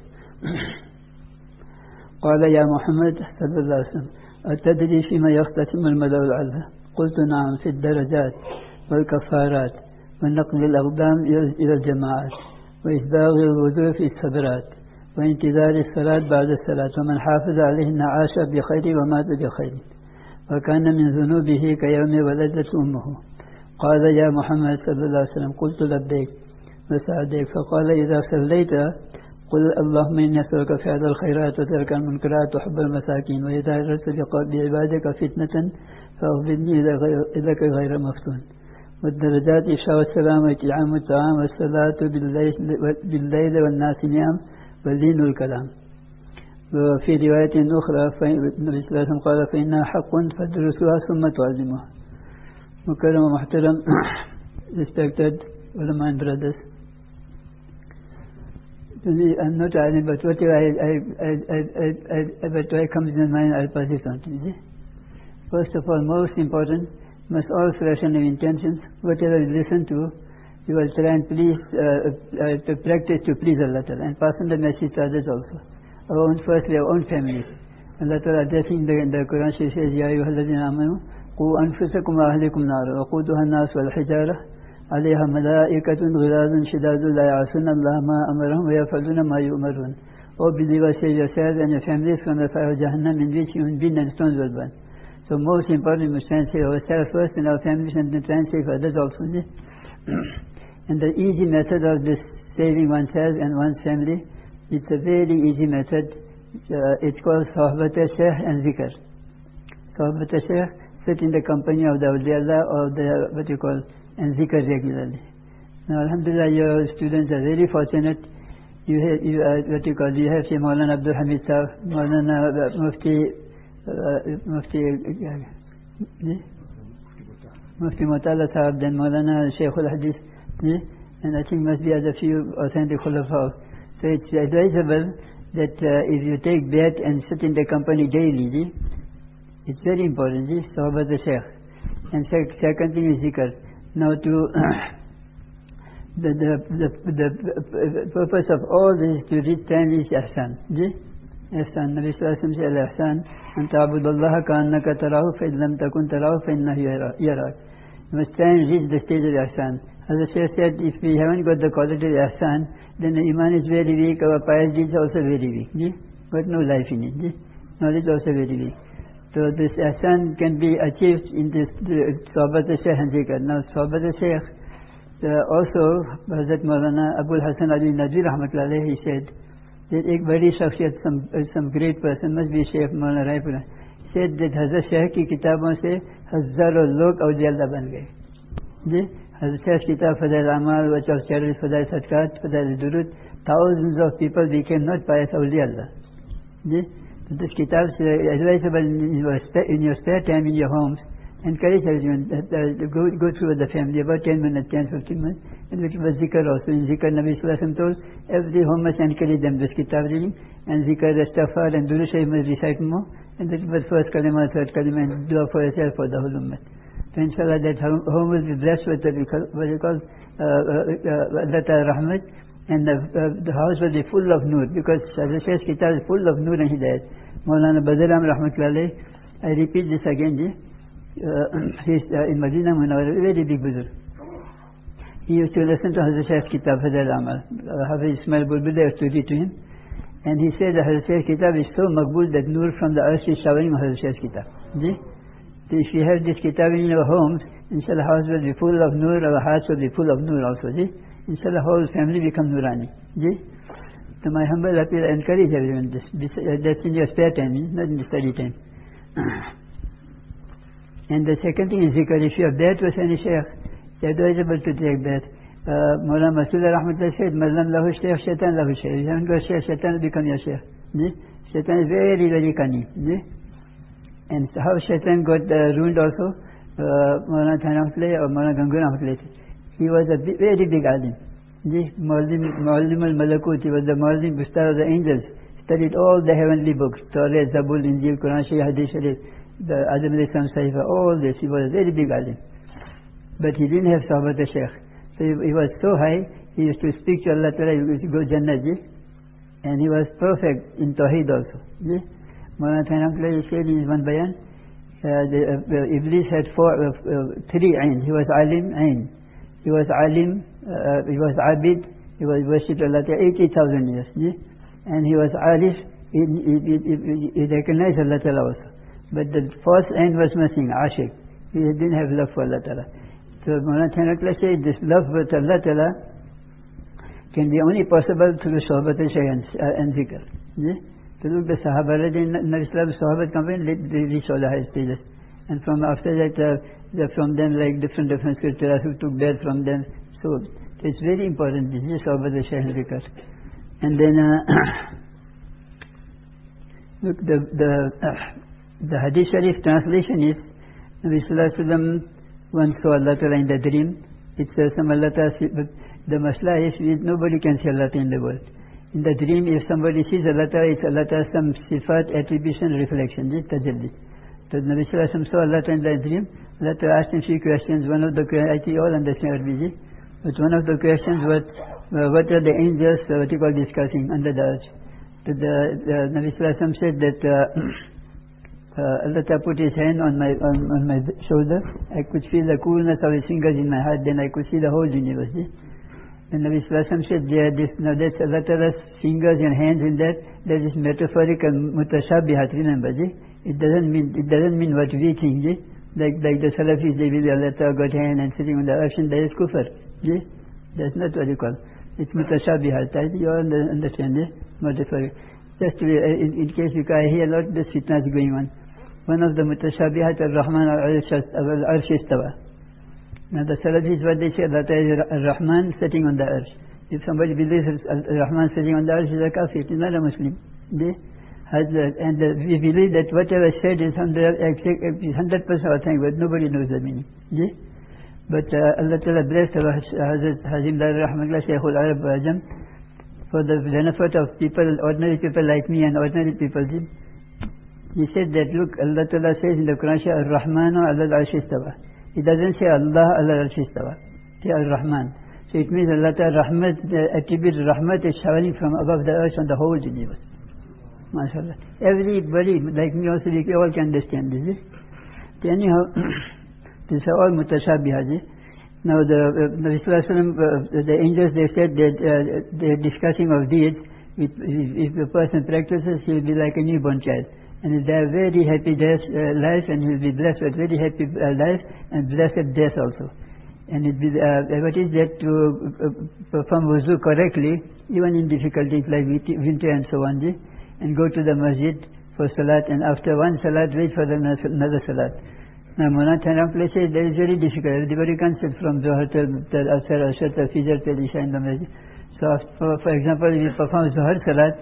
قال يا محمد صلى الله عليه وسلم أتدري فيما يختتم الملأ الأعلى؟ قلت نعم، في الدرجات والكفارات ونقل الأقدام إلى الجماعات وإسباغ الوضوء في الصدرات وانتظار الصلاة بعد الصلاة ومن حافظ عليهن عاش بخير ومات بخير وكان من ذنوبه كيوم ولدت أمه. قال يا محمد صلى الله عليه وسلم قلت لبيك وسعديك. فقال إذا صليت قل اللهم إني أسألك فعل الخيرات وترك المنكرات وحب المساكين وإذا أردت بعبادك فتنة فأخبرني إليك غير مفتون. والدرجات إفشاء السلام وإطعام الطعام والصلاة بالليل, بالليل والناس نيام واللين الكلام. وفي رواية أخرى النبي صلى الله عليه وسلم قال فإنها حق فادرسوها ثم تعلموها. مكرم ومحترم respected ulama and brothers, I'm not adding, but whatever I, I, I, I, I, whatever comes in mind, I'll pass it on to you. First of all, most important, must all freshen your intentions. Whatever you listen to, you will try and please, uh, uh, to practice to please Allah Ta'ala and pass on the message to others also. Our own, firstly, our own families. Allah Ta'ala addressing the, the Quran, she says, Ya ayyuhalladhina amanu, qu anfusakum wa ahlikum nara, wa quduha an-nas wal hijara, عليها ملائكة غلاظ شداد لا يعصون الله ما أمرهم ويفعلون ما يؤمرون. O believers, save yourselves and your families from the fire of Jahannam in which human beings and stones will burn. So most important, we must try and save ourselves first and our families, and then try and save others also. And the easy method of this saving oneself and one's family, it's a very easy method. Uh, it's called Sohbat al-Shaykh and Zikr. Sohbat al-Shaykh, sit in the company of the awliya or the, what you call, and zikr regularly. Now, alhamdulillah, your students are very fortunate. You have, you, uh, what you call, you have Shaykh Maulana Abdul Hamid Sahib, Maulana uh, Mufti, uh, Mufti, uh, Mufti Mutala Sahib, then Maulana Shaykh al-Hadith, and I think must be other few authentic khulafa. So it's advisable that uh, if you take bath and sit in the company daily, it's very important, Sohbat al-Shaykh. And sec- second thing is zikr. Now, to the, the, the, the purpose of all this is to reach time is ihsan. Ihsan. Nabi Sallallahu Alaihi Wasallam said al-ihsan an ta'budallaha ka'annaka tarahu fa idlam takun tarahu fa innahu yarak. You must try and reach the stage of ihsan. As the Shaykh said, if we haven't got the quality of ihsan, then the iman is very weak, our pious deeds are also very weak. But no life in it. Knowledge also very weak. So this ihsan can be achieved in this Sohbat al-Shaykh and Zikr. Now Sohbat al-Shaykh, uh, also Hazrat Maulana Abul Hasan Ali Nadwi Rahmatullah alayhi, he said that ek badi shakhsiyat, some, uh, some great person must be Shaykh Maulana Raipura. He said that Hazrat Shaykh ki kitabon se hazzaro log awliya Allah ban gaye. Hazrat Shaykh's kitab Fadail Amal, which of charity, Fadail Sadqat, Fadail Durud, thousands of people became not pious awliya Allah. This kitab is advisable in your, in your spare time in your homes. Encourage everyone, uh, uh, go, go through with the family, about ten minutes, ten, fifteen minutes, and which was zikr also. In zikr, Nabi Sallallahu Alaihi Wasallam told, every home must encourage them this kitab reading, and zikr, istighfar, and Durood Sharif must recite more, and that was first kalima, third kalima, and dua for yourself, for the whole ummah. So inshallah, that home will be blessed with what we call, what we call, uh, uh, uh, rahmat, and the, uh, the house will be full of nur, because Hazrat Shaykh's kitab is full of nur and hidayat. Maulana Badram Rahmatullah, I repeat this again, uh, he's uh, in Madinah Munawwara, a very big buzzard. He used to listen to Hazrat Shaykh's kitab Fadail Amal. uh, Hafiz Ismail Bulbul used to read to him, and he said that Hazrat Shaykh's kitab is so maqbool that nur from the earth is showering on Hazrat Shaykh's kitab. So if you have this kitab in your homes, inshallah house will be full of nur, our hearts will be full of nur also. Inshallah whole family become nurani. So my humble appeal, I encourage everyone, this, this, uh, that's in your spare time, not in the study time. And the second thing is zikr. If you have bath with any shaykh, it's advisable to take bath. Uh, Mawlana Masud Rahmatullah said, Mazlam lahu shaykh, shaitan lahu shaykh. If you haven't got shaykh, shaitan will become your shaykh. Shaitan is very, very cunning. And so how shaitan got uh, ruined also, uh, Mawlana Thanafle or Mawlana Gangur Rahmatullah, he was a very big alim. This Muallim al-Malakut, he was the Muallim Bustar of the angels, studied all the heavenly books, Torah, Zabul, Injil, Quran, Sharif, Hadith Sharif, the Adam al-Islam Sahifa, all this. He was a very big alim. but he didn't have Sohbat al-Shaykh. So he, he was so high, he used to speak to Allah Ta'ala, he used to go Jannah, and he was perfect in Tawheed also. Mawlana Thanakla said in his one bayan, uh, the, uh, Iblis had four, uh, uh, three ayn. He was alim, ayn. He was alim, uh, he was abid, he was worshipped Allah Ta'ala eighty thousand years. And he was arif, he, he, he, he recognized Allah Ta'ala also. But the first ayn was missing, ashik. He didn't have love for Allah Ta'ala. So Mawlana Thanakla said this love with Allah Ta'ala can be only possible through Sohbat al-Shaykh and zikr. So look, the Sahaba, Nabi Islam Sahabat company, they reached all the high stages. And from after that, uh, the, from them, like different different scriptures who took that from them. So it's very important. This is Sahabat al-Shaykh and zikr. And then, uh, look, the the uh, the Hadith Sharif translation is Nabi Sallallahu Alaihi Wasallam once saw Allah Ta'ala in the dream. It says some Allah Ta'ala, but the masla is nobody can see Allah Ta'ala in the world. In the dream, if somebody sees Allah Ta'ala, it's Allah Ta'ala some sifat, attribution, reflection, this tajalli. So Nabi Sallallahu Alaihi Wasallam saw Allah Ta'ala in the dream. Allah Ta'ala asked him three questions. One of the questions, I think all understand Arabic, but one of the questions was, uh, what are the angels, uh, what you call discussing under the earth. So the, the Nabi Sallallahu Alaihi Wasallam said that uh, uh, Allah Ta'ala put his hand on my on, on my shoulder. I could feel the coolness of his fingers in my heart. Then I could see the whole universe. And Nabi Sallallahu Alaihi Wasallam said, yeah, this, now that's Allah Ta'ala's fingers and hands in that, that is metaphorical, mutashabihat, remember, ji? It doesn't mean, it doesn't mean what we think, ji? Like, like the Salafis, they believe Allah Ta'ala got hand and sitting on the earth, and that is kufr, ji? That's not what you call. It's mutashabihat, I think you all understand, ji? Metaphorical. Just to, in, in case you I hear a lot of this fitnas going on. One of the mutashabihat, al-Rahman al-Arsh istawa. Now the Salafis, what they say, that is Rahman sitting on the earth. If somebody believes Rahman sitting on the earth, is a kafir, he is not a Muslim. They has, uh, and uh, we believe that whatever said is one hundred percent authentic, but nobody knows the meaning. Yeah? But uh, Allah Ta'ala blessed Hazrat Hazim Dar Rahmatullah Shaykhul Arab Ajam for the benefit of people, ordinary people like me and ordinary people. He said that, look, Allah Ta'ala says in the Quran, Ar-Rahmanu ala al-Arsh istawa. It doesn't say Allah, Allah al-Arsh istawa. It says Ar-Rahman. So it means Allah Ta'ala Rahmat, the attribute Rahmat is showering from above the earth on the whole universe. MashaAllah. Everybody, like me also, we all can understand this. So anyhow, these are all mutashabihah. Now the uh, Nabi Sallallahu Alaihi Wasallam, uh, the angels, they said that uh, they're discussing of deeds. If, if a person practices, he will be like a newborn child. And if they have very happy death, uh, life, and he will be blessed with very happy uh, life and blessed death also. And it be, uh, what is that to uh, perform wuzu correctly, even in difficulties like winter and so on, and go to the masjid for salat, and after one salat, wait for another salat. Now, Mawlana Thanakla says that is very difficult. Everybody can't sit from Zohar till Asr, Asr till Fijr till Isha in the masjid. So, for, for example, we perform Zohar salat.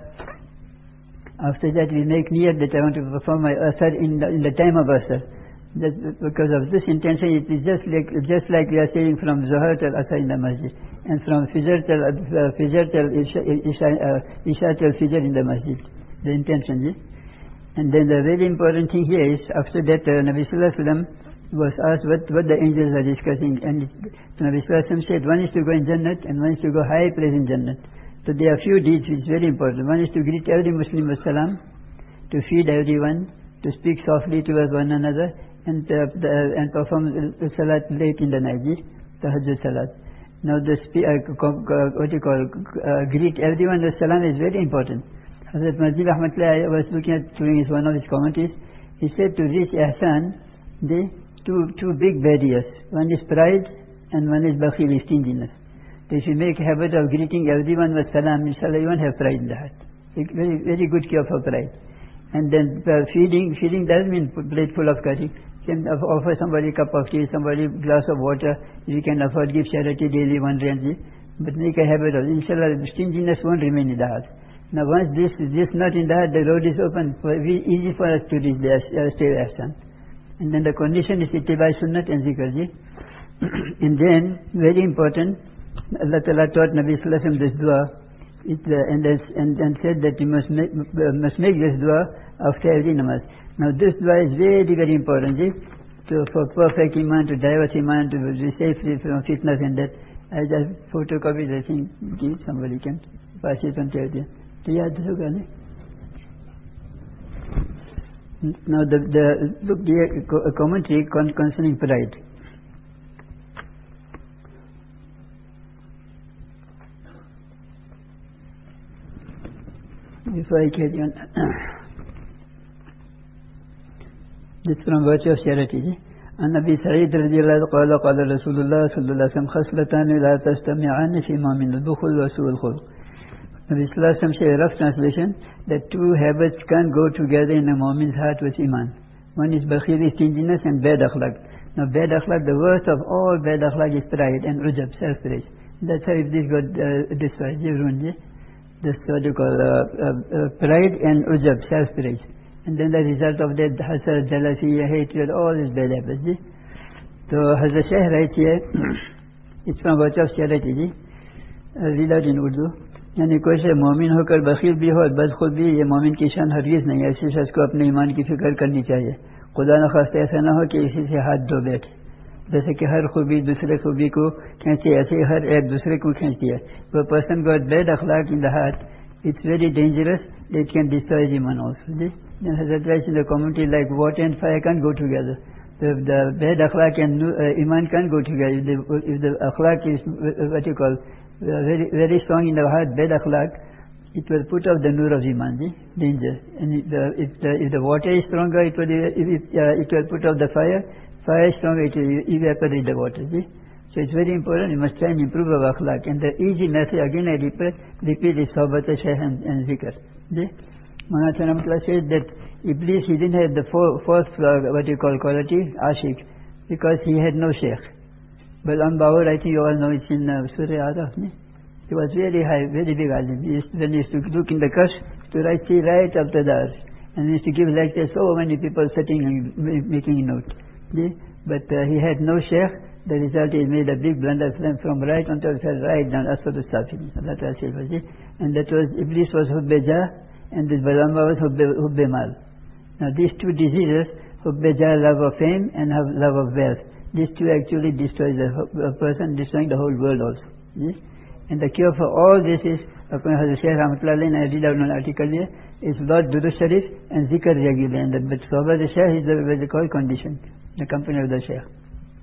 After that, we make niyat that I want to perform my Asr in the, in the time of Asr. That, because of this intention, it is just like just like we are saying from Zohar till Asr in the masjid, and from Fijr till uh, Fijr till Isha, Isha, uh, Isha till Fijr in the masjid. The intention is. And then the very important thing here is, after that, uh, Nabi Sallallahu Alaihi Wasallam was asked what, what the angels are discussing, and it, so Nabi Sallallahu Alaihi Wasallam said, one is to go in Jannat, and one is to go high place in Jannat. So there are few deeds which is very important. One is to greet every Muslim with salam, to feed everyone, to speak softly towards one another, and uh, the, and perform the salat late in the night, tahajjud salat. Now the uh, what you call uh, greet everyone with salam is very important. Hazrat Masjid Ahmadullah, I was looking at during his one of his commentaries. He said to reach ihsan, the two two big barriers. One is pride, and one is bakhil, stinginess. If you make a habit of greeting everyone with salam, inshallah, you won't have pride in the heart. Very, very good cure for pride. And then uh, feeding, feeding doesn't mean plate full of curry. You can offer somebody a cup of tea, somebody a glass of water. If you can afford, give charity daily, one rand. But make a habit of, inshallah, stinginess won't remain in the heart. Now once this is this not in the heart, the road is open, for easy for us to reach the uh, stay ihsan. And then the condition is ittibai sunnat and zikr. And then, very important, Allah Ta'ala taught Nabi Sallallahu Alaihi Wasallam this dua, it, uh, and, and, and said that you must make, uh, must make this dua after every namaz. Now this dua is very, very important. See? to, for perfect iman, to diverse iman, to be safe from fitness and that. I just photocopy the thing, give somebody can pass it on to you. Do you have to look at it? Now the, the look the uh, commentary concerning pride. Before I carry on, this from virtue of charity. عن أبي سعيد رضي الله عنه قال قال رسول الله صلى الله عليه وسلم خصلتان لا تجتمعان في مؤمن البخل وسوء الخلق. Nabi Sallallahu Alaihi Wasallam says, a rough translation, that two habits can't go together in a mu'min's heart with iman. One is bakhili, stinginess, and bad akhlaq. Now bad akhlaq, the worst of all bad akhlaq is pride and ujab, self-praise. That's how if this got uh, destroyed, this what you call uh, uh, uh, pride and ujab, self-praise. And then the result of that, hasad, jealousy, hatred, all is bad habits. Ji? So Hazrat Shaykh writes here, it's from virtue of charity. Read out in Urdu. यानी कोई से मोमिन होकर बखील भी हो और बदखुद भी, ये मोमिन की शान हरगिज़ नहीं है। ऐसे शख्स को अपने ईमान की फिक्र करनी चाहिए। खुदा न खास्ता ऐसा न हो कि इसी से हाथ धो बैठे। जैसे कि हर खूबी दूसरे खूबी को खींचे, ऐसे हर एक दूसरे को खींचती है। वो पर्सन गॉट बैड अखलाक in the heart, it's very dangerous, it can destroy his iman also. Then Hazrat writes in the commentary, like water and fire can't go together. The, the bad akhlaq and uh, iman can't go together. If the, if the akhlaq is uh, what you call uh, very very strong in the heart, bad akhlaq, it will put off the nur of iman, the danger. And if the, if the if the water is stronger, it will if it, uh, it will put off the fire. Fire is stronger, it will evaporate the water. See? So it's very important. We must try and improve our akhlaq. And the easy method, again I repeat, repeat is sohbat shaykh and, and zikr. Maulana Sanamullah said that Iblis, he didn't have the four, fourth, uh, what you call quality, ashik, because he had no shaykh. But on Bawar, I think you all know it's in uh, Surah Araf. He was very high, very big alim. He used, when he used to look in the Kash, to write, see right up to the earth. And he used to give lectures, so many people sitting and making a note. But uh, he had no shaykh. The result is made a big blunder from right until right down Asfad al-Safi. And that was, Iblis was Hubbeja, and this Balamba was Hubbe Mal. Now these two diseases, Hubbeja, love of fame, and love of wealth, these two actually destroy the a person, destroying the whole world also. Yes? And the cure for all this is, according to Shaykh Rahmatullah, and I read out an article here, is Lord Durud Sharif and Zikr regularly. And the Sohbat al-Shaykh is the, what they call condition, the company of the Shaykh.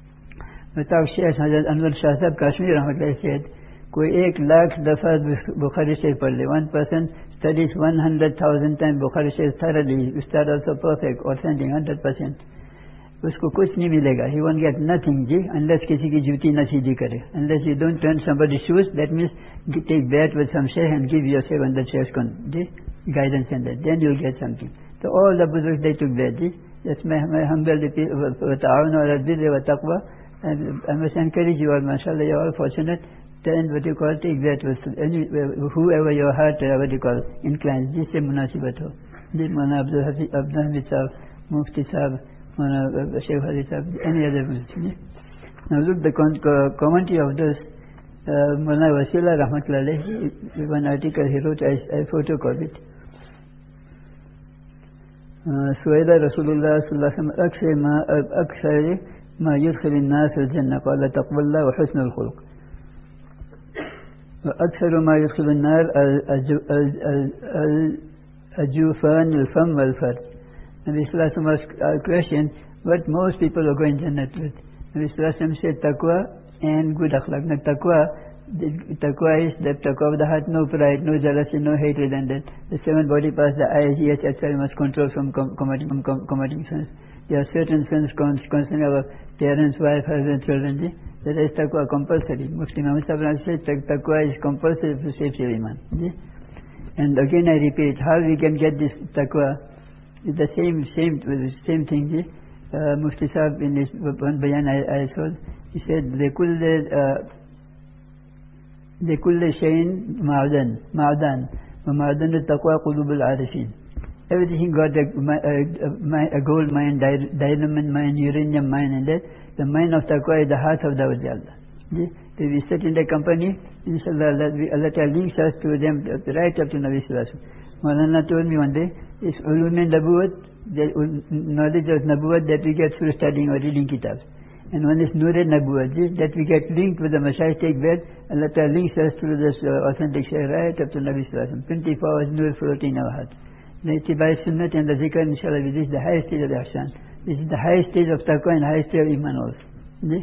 Without Shaykh Hazrat Anwar Shah Sahib Kashmir Rahmatullah said, कोई एक लाख दफा बुखारी शरीफ पढ़ ले, one person studies one hundred thousand times Bukhari शरीफ thoroughly, start also perfect, authentic, hundred percent, उसको कुछ नहीं मिलेगा. He won't get nothing, ji, unless किसी की जूती नसीजी करे. Unless you don't turn somebody's shoes, that means take bat with some shaykh and give yourself under shaykh's guidance and that, then you'll get something. So all the Buzuks, they took that, ji. That's my, my humble ta'awun ala al-birri wa taqwa. And I must encourage you all, mashallah, you're all fortunate. Then what you call, take that with any, whoever your heart, uh, what you call, inclines. This is munasibat ho. This Maulana Abdul Hafiz, Abdul Hamid Sahib, Mufti Sahib, Maulana Shaykh Hafiz Sahib, any other Muslim. Now look, the con co commentary of this, uh, Maulana Wasila Rahmatullah alayhi, one article he wrote, I, I photocopied it. سئل رسول الله صلى الله عليه وسلم أكثر ما أكثر ما يدخل الناس الجنة قال تقوى الله وحسن الخلق. وأكثر ما يدخل النار الجوفان الفم والفرج. Nabi Sallallahu Alaihi Wasallam was a question, what most people are going to Jannat with. Nabi Sallallahu Alaihi Wasallam said taqwa and good akhlaq. Now taqwa, the taqwa is the taqwa of the heart, no pride, no jealousy, no hatred, and then the seven body parts, the eyes, ears, et cetera must control from com committing, com committing sins. There are certain sins concerning our parents, wife, husband, children. That is taqwa compulsory. Mufti Muhammad Sahib said taqwa is compulsory to save your iman. And again I repeat, how we can get this taqwa is the same same same thing. Uh, Mufti Sahib in his one bayan I, I saw, he said لكل لكل شيء معدن معدن ومعدن التقوى قلوب العارفين. Everything got a, a, a gold mine, diamond mine, uranium mine, and that. The mine of taqwa is the heart of the Allah. If we sit in the company, inshallah, Allah Ta'ala links us to them right up to Nabi Sallallahu Alaihi Wasallam. Maulana told me one day, it's ulum and nabuwat, the knowledge of Nabuwat that we get through studying or reading kitabs. And one is Nur al-Nabuwat, that we get linked with the Mashaykh take birth, Allah Ta'ala links us through this uh, authentic Shaykh right up to Nabi Sallallahu Alaihi Wasallam. twenty-four hours Nur floating in our hearts. The Ittibai Sunnat and the Zikr, inshallah, this is the highest stage of the Ihsan. This is the highest stage of Taqwa and the highest stage of Iman also. See?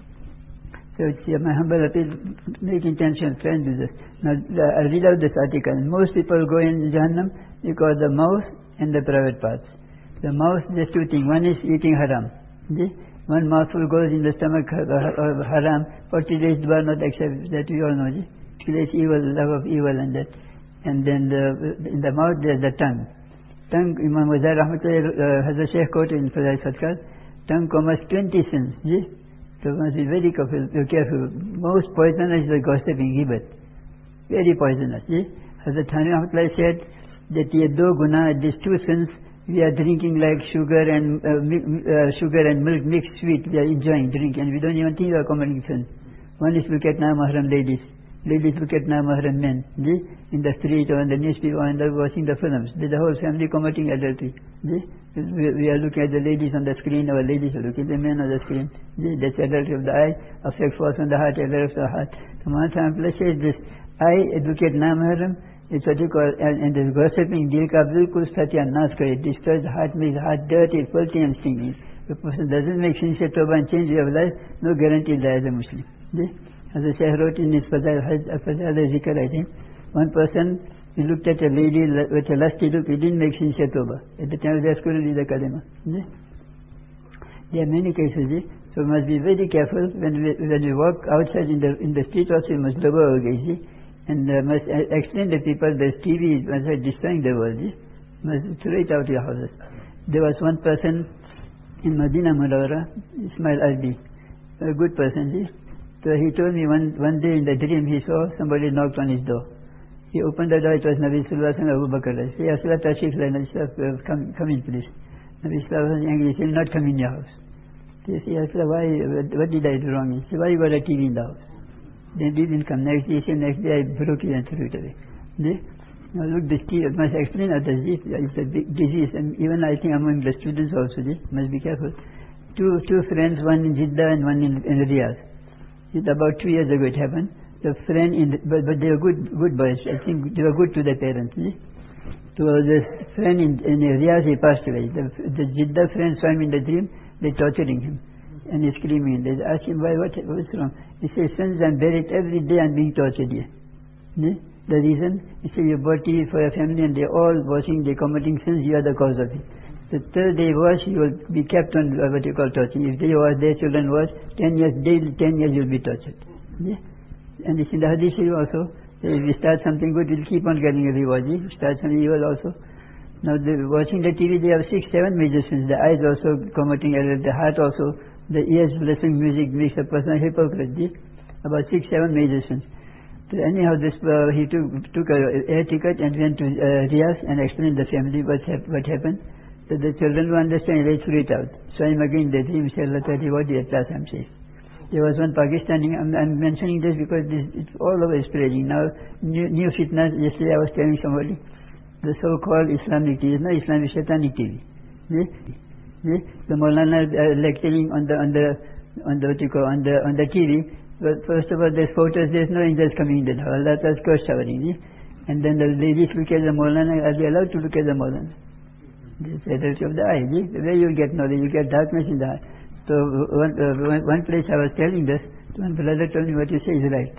So it's uh, my humble appeal, make intention, try and do this. Now, I'll read out this article. Most people go in Jahannam because the mouth and the private parts. The mouth, there's two things. One is eating haram. See? One mouthful goes in the stomach of haram, forty days dua not accept, that we all know. See? Creates evil, love of evil and that. And then the, in the mouth there's the tongue. Tongue, Imam Wazir Rahmatullah uh, has a Shaykh quote in Fadail Sadqat, tongue commits twenty sins. See? So one must be very careful. careful. Most poisonous is the gossiping, ghibat. Very poisonous. See? Hazrat Thani Rahmatullah said that ye do guna, these two sins, we are drinking like sugar and uh, uh, sugar and milk mixed sweet. We are enjoying drink and we don't even think we are committing sin. One is look at na-mahram ladies. Ladies look at na-mahram men. See? In the street or in the newspaper or in the watching the films. The whole family committing adultery. See? We, we are looking at the ladies on the screen, our ladies are looking at the men on the screen. See? That's adultery of the eye, affect force on the heart, adultery of the heart. So Mahatma says this, I look at na-mahram, it's what you call, and, and this gossiping, dil ka bilkul satya nas kare, it destroys the heart, makes the heart dirty, filthy and stinking. If a person doesn't make sincere tawbah and change your life, no guarantee that as a Muslim. See? As the Shaykh wrote in his Fadail Zikr, I think, one person, he looked at a lady with a lusty look, he didn't make sincere tawbah. At the time, they couldn't read the kalima. See? There are many cases, see? So we must be very careful when we, when we walk outside in the, in the street also, we must lower our gaze, see? And uh, must uh, explain to people that T V is uh, destroying the world. See? Must throw it out of your houses. There was one person in Madinah Munawwara, Ismail Albi, a good person. See? So he told me one, one day in the dream he saw somebody knocked on his door. He opened the door, it was Nabi Sallallahu Alaihi Wasallam, Abu Bakr. He said, Asla Tashif, come, come in please. Nabi Sallallahu Alaihi Wasallam was angry, he said, not come in your house. He said, Asla, why, what did I do wrong? He said, why you got a T V in the house? Then he didn't come. Next day, he said, next day I broke it and threw it away. See? Now look, this T V, must explain how this is. It's a big disease, and even I think among the students also, see? Must be careful. Two, two friends, one in Jeddah and one in, in Riyadh. It about two years ago it happened. The friend in, the, but, but they were good, good boys. I think they were good to their parents. See? So the friend in, in Riyadh, he passed away. The, the Jeddah friend saw him in the dream. They torturing him, and he's screaming. They asked him, why? What? What's wrong? He says, since I'm buried every day, I'm being tortured here. See? The reason? He said, you bought T V for your family, and they're all watching, they're committing sins. You are the cause of it. The third day was, you will be kept on uh, what you call torture. If they was, their children was, ten years, daily, ten years you'll be tortured. See? And it's in the Hadith also, if you start something good, you'll keep on getting a reward. If you start something evil also. Now, the, watching the T V, they have six, seven major sins. The eyes also committing error, the heart also, the ears listening music makes a person a hypocrite. See? About six, seven major sins. So anyhow, this uh, he took took a air ticket and went to uh, Riyadh and explained the family what, hap what happened. So the children who understand, they threw it out. So I'm again the dream, say Allah Ta'ala, what did Allah Ta'ala say? There was one Pakistani, I'm, I'm mentioning this because this, it's all over spreading. Now, new, new fitness, yesterday I was telling somebody, the so-called Islamic T V, no Islamic Shaitanic T V. See? See? The Maulana uh, lecturing on the, on the, on the, what you call, on the, on the T V. But first of all, there's photos, there's no angels coming in the house. Allah Ta'ala's curse showering. And then the ladies look at the Maulana, are they allowed to look at the Maulana? This is adultery of the eye. See? Where you get knowledge, you get darkness in the eye. So one, uh, one, one place I was telling this, one brother told me what you say is right.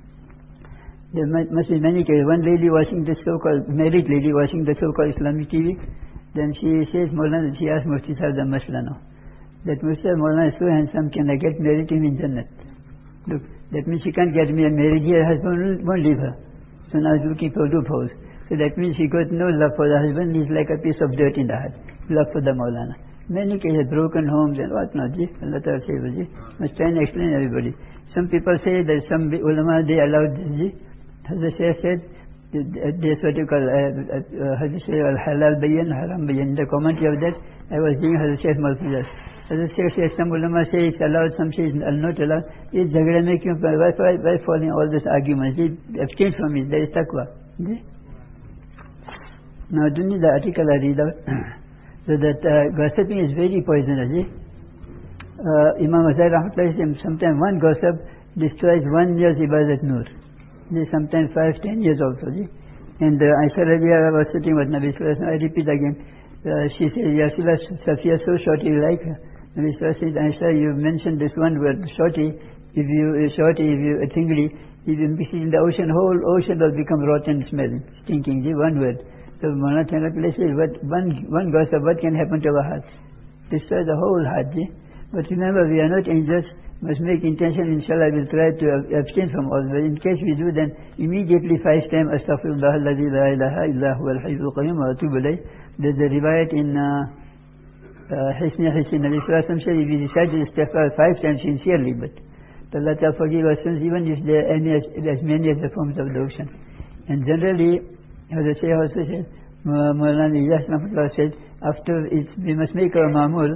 There must, must be many cases. One lady watching the so-called, married lady watching the so-called Islamic T V, then she says, Maulana, she asked Mufti Sahib the masla now. That Mufti Sahib, Maulana is so handsome, can I get married to him in Jannat? Look, that means she can't get me a married here, her husband won't leave her. So now she's looking for loopholes. So that means she got no love for the husband, he's like a piece of dirt in the heart. Love for the Maulana. Many cases, broken homes and what not. Allah Ta'ala says, must try and explain everybody. Some people say that some ulama, they allowed this. Hazrat Shaykh said, that's what you call, Hazrat Shaykh al-halal bayan, haram bayan. The commentary of that, I was doing Hazrat Shaykh Malfuzat. Hazrat Shaykh says, some ulama say it's allowed, some say it's not allowed. It's jagda making, why, why, why following all these arguments? Abstain from it, there is taqwa. Now, do you need the article I read out? So that uh, gossiping is very poisonous. Eh? Uh, Imam Azhar Rahmatullah said sometimes one gossip destroys one year's ibadat nur. Sometimes five, ten years also. Eh? And uh, Aisha Rabia was sitting with Nabi Sallallahu Alaihi Wasallam. I repeat again. Uh, she said, Ya Rasulullah, Safiya so shorty, you like her? Nabi Sallallahu Alaihi Wasallam said, Aisha, you mentioned this one word, shorty. If you, uh, shorty, if you, uh, tingly, if you mix it in the ocean, whole ocean will become rotten smelling, stinking. Eh? One word. So Mawlana Thanatullah says, what, one, one gossip, what can happen to our hearts? Destroy the whole heart. Eh? But remember, we are not angels, must make intention, inshallah, we'll try to abstain from all. But in case we do, then immediately five times, astaghfirullah alladhi la ilaha illa huwa al-hayyul qayyum wa atubu ilayh. There's a riwayat in Hisni Hisni, Nabi Sallallahu Alaihi Wasallam said, if we recite this istighfar five times sincerely, but Allah Ta'ala forgive our sins, even if there are any, as many as the forms of the ocean. And generally, as the Shaykh also said, Mawlana Ilyas Rahmatullah said, after it, we must make our ma'mul,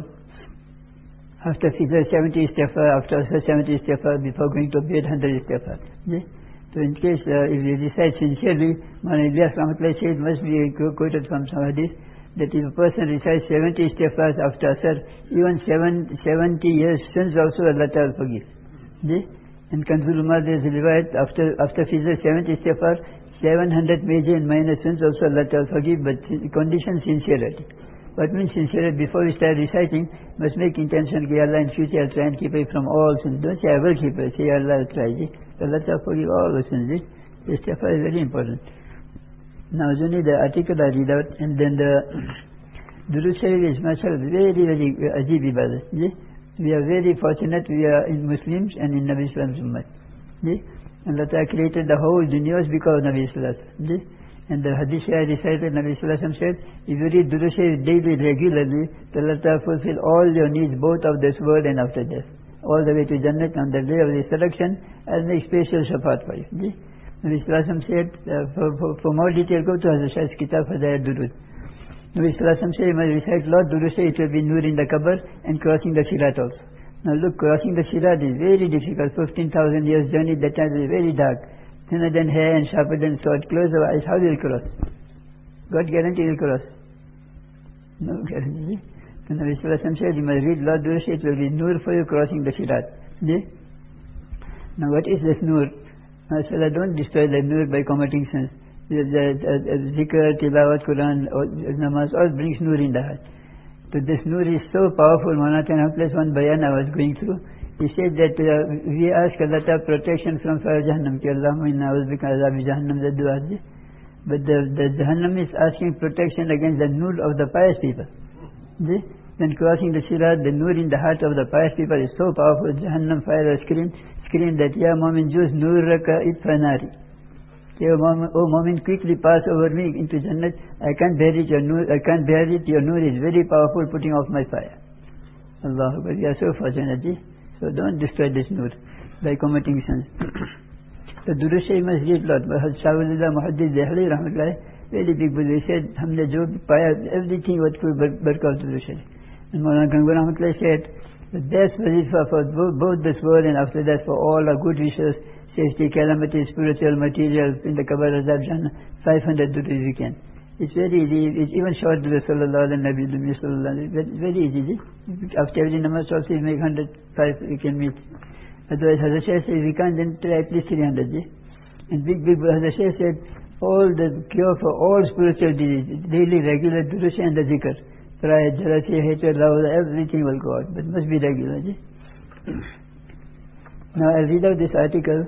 after figure seventy istighfar, after seventy istighfar, before going to bed, one hundred istighfar. Yeah? So in case, uh, if you decide sincerely, Mawlana Ilyas Rahmatullah said, must be quoted from some hadith, that if a person recites seventy istighfars after Asr, even seven, seventy years sins also Allah Ta'ala forgives. Yeah? And Kanzul Umar, there is a riwayat, after, after figure seventy istighfar, seven hundred major and minor sins also Allah Ta'ala forgive, but condition sincerity. What means sincerity? Before we start reciting, must make intention, that Allah in future I'll try and keep away from all sins. Don't say I will keep away, say Allah I'll try. Allah Ta'ala forgive all the sins. This istighfar is very important. Now it's only the article I read out, and then the Durud Sharif is mashallah very, very ajib ibadat. We are very fortunate, we are in Muslims and in Nabi Sallallahu Alaihi Wasallam. Allah Ta'ala created the whole universe because of Nabi Sallallahu Alaihi Wasallam. And the hadith I recited, Nabi Sallallahu Alaihi Wasallam said, if you read Durud Sharif daily, regularly, Allah Ta'ala fulfill all your needs, both of this world and after death. All the way to Jannat on the day of resurrection, and make special shafaat for you. Nabi Sallallahu Alaihi Wasallam said, uh, for, for, for more detail, go to Hazrat Shah's Kitab Fadail Durud. Nabi Sallallahu Alaihi Wasallam said, you must recite Lord Durud Sharif, it will be nur in the qabr and crossing the Sirat also. Now look, crossing the Sirat is very difficult. fifteen thousand years journey, that time is very dark. Thinner than hair and sharper than sword. Close our eyes, how will you cross? God guarantee you'll cross? No guarantee. So Nabi Sallallahu Alaihi Wasallam said, you must read Lord Durud Sharif, it will be nur for you crossing the Sirat. Now what is this nur? Mashallah, don't destroy the nur by committing sins. The, the, the, the zikr, tilawat, Quran, or, namaz, all brings nur in the heart. So this nur is so powerful. Mawlana Thanatullah, one bayan I was going through, he said that uh, we ask Allah Ta'ala protection from fire Jahannam. Ki Allahumma inna a'udhu azab Jahannam, the dua. But the, the Jahannam is asking protection against the nur of the pious people. Then crossing the Sirat, the nur in the heart of the pious people is so powerful. Jahannam fire will scream, scream that, Ya Mu'min Juz nurraka itfanari. Oh Mu'min, quickly pass over me into Jannat. I can't bear it, your nur, I can't bear it, your nur is very powerful, putting off my fire. Allahu Akbar, we are so fortunate. So don't destroy this nur by committing sins. So Durud Sharif must read lot. Shahulillah Muhaddith Dehli Rahmatullah, very big book. They said, Hamne jo paya, everything what could work out Durud Sharif. And Mawlana Gangur Rahmatullah said, the best wazifa for both, both this world and after that for all our good wishes, safety, calamity, spiritual, material, in the Kabbalah, Azab, Jannah, five hundred duties you can. It's very easy, it's even short to the Sallallahu Alaihi Wasallam, it's very easy. After every namaz also you make one hundred five you can meet. Otherwise Hazrat Shaykh says, we can't then try at least three hundred. And big, big Hazrat Shaykh said, all the cure for all spiritual diseases, daily, regular, Durud and the zikr. Pride, jealousy, hatred, love, everything will go out, but must be regular. Now I'll read out this article.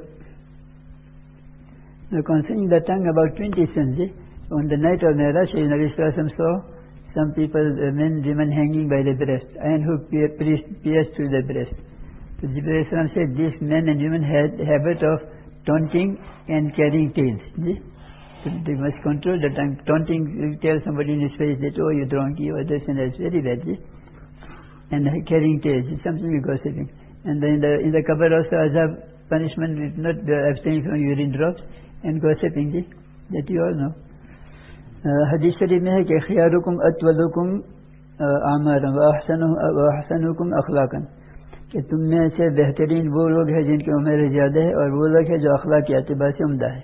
Now concerning the tongue, about twenty sins. Eh? On the night of Mi'raj, Nabi Sallallahu Alaihi Wasallam saw some people, uh, men, women hanging by the breast, iron hook pierced through the breast. So Jibreel said, these men and women had the habit of taunting and carrying tales. Eh? So they must control the tongue. Taunting, you tell somebody in his face that, oh, you donkey, or this and that, very bad. Eh? And carrying tales, it's something we gossiping. And then in the, in the Qabr also, azab, punishment is not uh, abstaining from urine drops and gossiping. Eh? That you all know. حدیث شریف میں ہے کہ خیارکم اتولکم اعمارا واحسنکم اخلاقا، کہ تم میں سے بہترین وہ لوگ ہیں جن کی عمر زیادہ ہے اور وہ لوگ ہیں جو اخلاق کے اعتبار سے عمدہ ہے.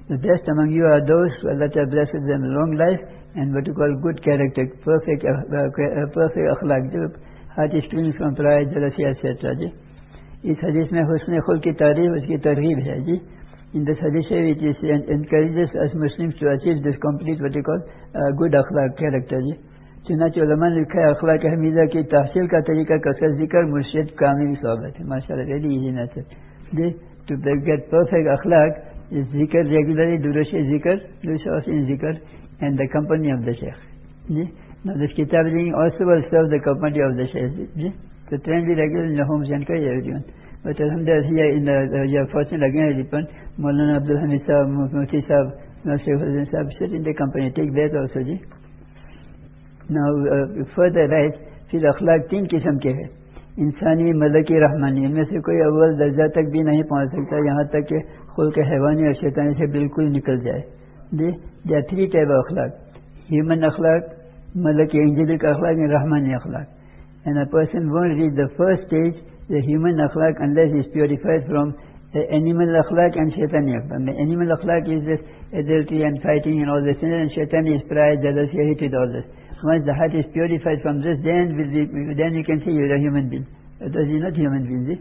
The best among you are those who Allah Ta'ala blesses them long life and what you call good character, perfect, uh, uh, perfect akhlaq, heart is clean from pride, jealousy, et cetera. जी इस हदीस में हुस्न खुल्क की तारीफ उसकी तरगीब है जी. In this hadith it is encourages us Muslims to achieve this complete what you call uh, good akhlaq character जी. चुनांचे उलमा ने लिखा है अखलाक हमीदा की तहसील का तरीका कसरत जिक्र मुर्शिद कामिल सोबत है. माशाल्लाह वेरी इजी मेथड जी to get perfect akhlaq is zikr regularly, duration zikr, duration in zikr and the company of the Shaykh. जी. Now this kitab reading also will serve the company of the Shaykh. जी. So train the regular in the homes and encourage everyone. But alhamdulillah here in the, uh, you are fortunate again upon Maulana Abdul Hamid Sahab, Mufti Sahab, Shaykh Hussain Sahab sit in the company, take that also जी. Now uh, further right, फिर अखलाक तीन किस्म के हैं, इंसानी, Melchi, Rahmani. इनमें से कोई अव्वल दर्जा तक भी नहीं पहुंच सकता यहाँ तक कि खुल्क हैवानी और शैतानी से बिल्कुल निकल जाए. There are three type of akhlaq: human akhlaq, malaki, angelic akhlaq, and rahmani akhlaq. And a person won't reach the first stage, the human akhlaq, unless he is purified from the animal akhlaq and shaitani akhlaq. The animal akhlaq is this adultery and fighting and all this, and shaitani is pride, jealousy, hatred, all this. Once the heart is purified from this, then will be, then you can say you are a human being. Otherwise you are not human being.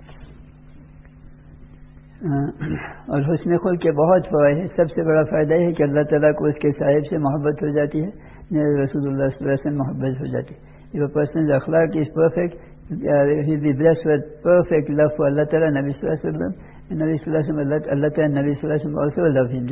और हुस्न खुल्क के बहुत फ़वाइद है. सबसे बड़ा फ़ायदा है कि अल्लाह ताला को उसके साहिब से मोहब्बत हो जाती है, रसूलुल्लाह सल्लल्लाहु अलैहि वसल्लम मोहब्बत हो जाती है. If a person's akhlaq is perfect, uh, he'll be blessed with perfect love for Allah Ta'ala, Nabi Sallallahu Alaihi Wasallam, and Nabi Sallallahu Alaihi Wasallam, Allah Ta'ala, Nabi Sallallahu Alaihi Wasallam also love him.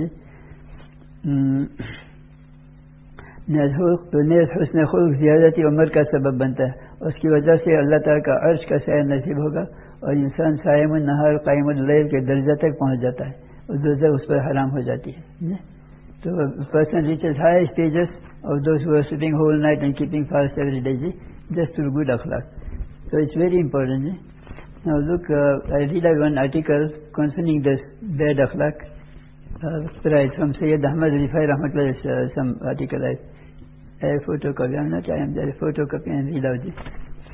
नेज़ हुस्न खुल्क ज़ियादती उम्र का सबब बनता है. उसकी वजह से अल्लाह ताला का अर्श का साया नसीब होगा और इंसान सायमुन नहार क़ाइमुल लैल के दर्जा तक पहुँच जाता है और दोज़ख उस पर हराम हो जाती है. So a person reaches high stages of those who are sitting whole night and keeping fast every day, just through good akhlaq. So it's very important. Now look, uh, I read one article concerning this bad akhlaq, uh, right, from Sayyid Ahmad Rifai Rahmatullah, uh, some article I, I photocopy, I'm not, I am there, photocopy and read out this.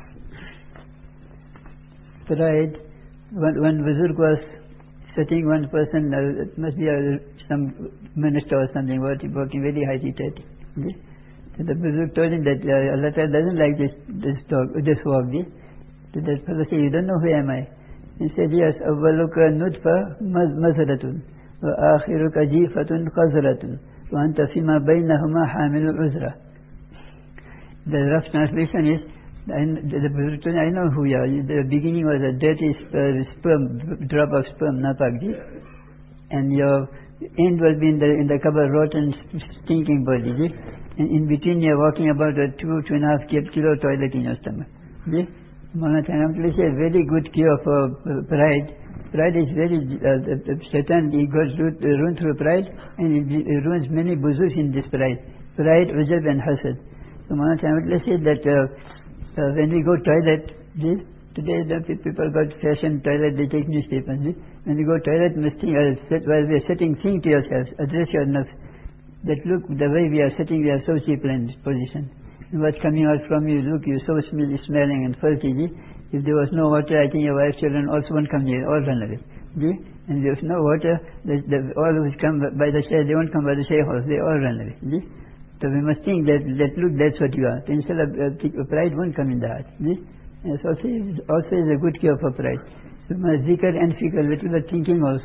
Right, one, one Buzurg was sitting, one person, uh, it must be a, some minister or something, working, working very high seated. So the Buzurg told him that uh, Allah Ta'ala doesn't like this this talk, this walk. So that fellow said, you don't know who am I? He said, yes, awwaluka nutfa mazratun wa akhiruka jifatun qazratun wa anta fima baynahuma hamilul uzra. The rough translation is, I, the Buzurg told him, I know who you are. The beginning was a dirty sperm, drop of sperm, napak ji, and your end will be in the in the cover rotten, stinking body, ji. And in between you are walking about a two, two and a half kilo toilet in your stomach. Ji. Maulana Tanamtli says very good cure for uh, pride. Pride is very, uh, uh, Satan, he goes root, uh, run through pride and he uh, ruins many buzus in this pride. Pride, ujab and hasad. So Maulana Tanamtli said that uh, uh, when we go toilet, ji, today the people got fashion toilet, they take newspapers. Ji. When you go toilet, must think, uh, sit, while we are sitting, think to yourself, address your nafs, that look, the way we are sitting, we are so cheap in this position. And what's coming out from you, look, you're so smelly, smelling and filthy. If there was no water, I think your wife, children also won't come here, all run away. And if there's no water, the, the, all who come by the share, they won't come by the share house, they all run away. So we must think that, that look, that's what you are. So instead of uh, pride won't come in the heart. And so also, also is a good cure for pride. So my zikr and fikr, little bit thinking also.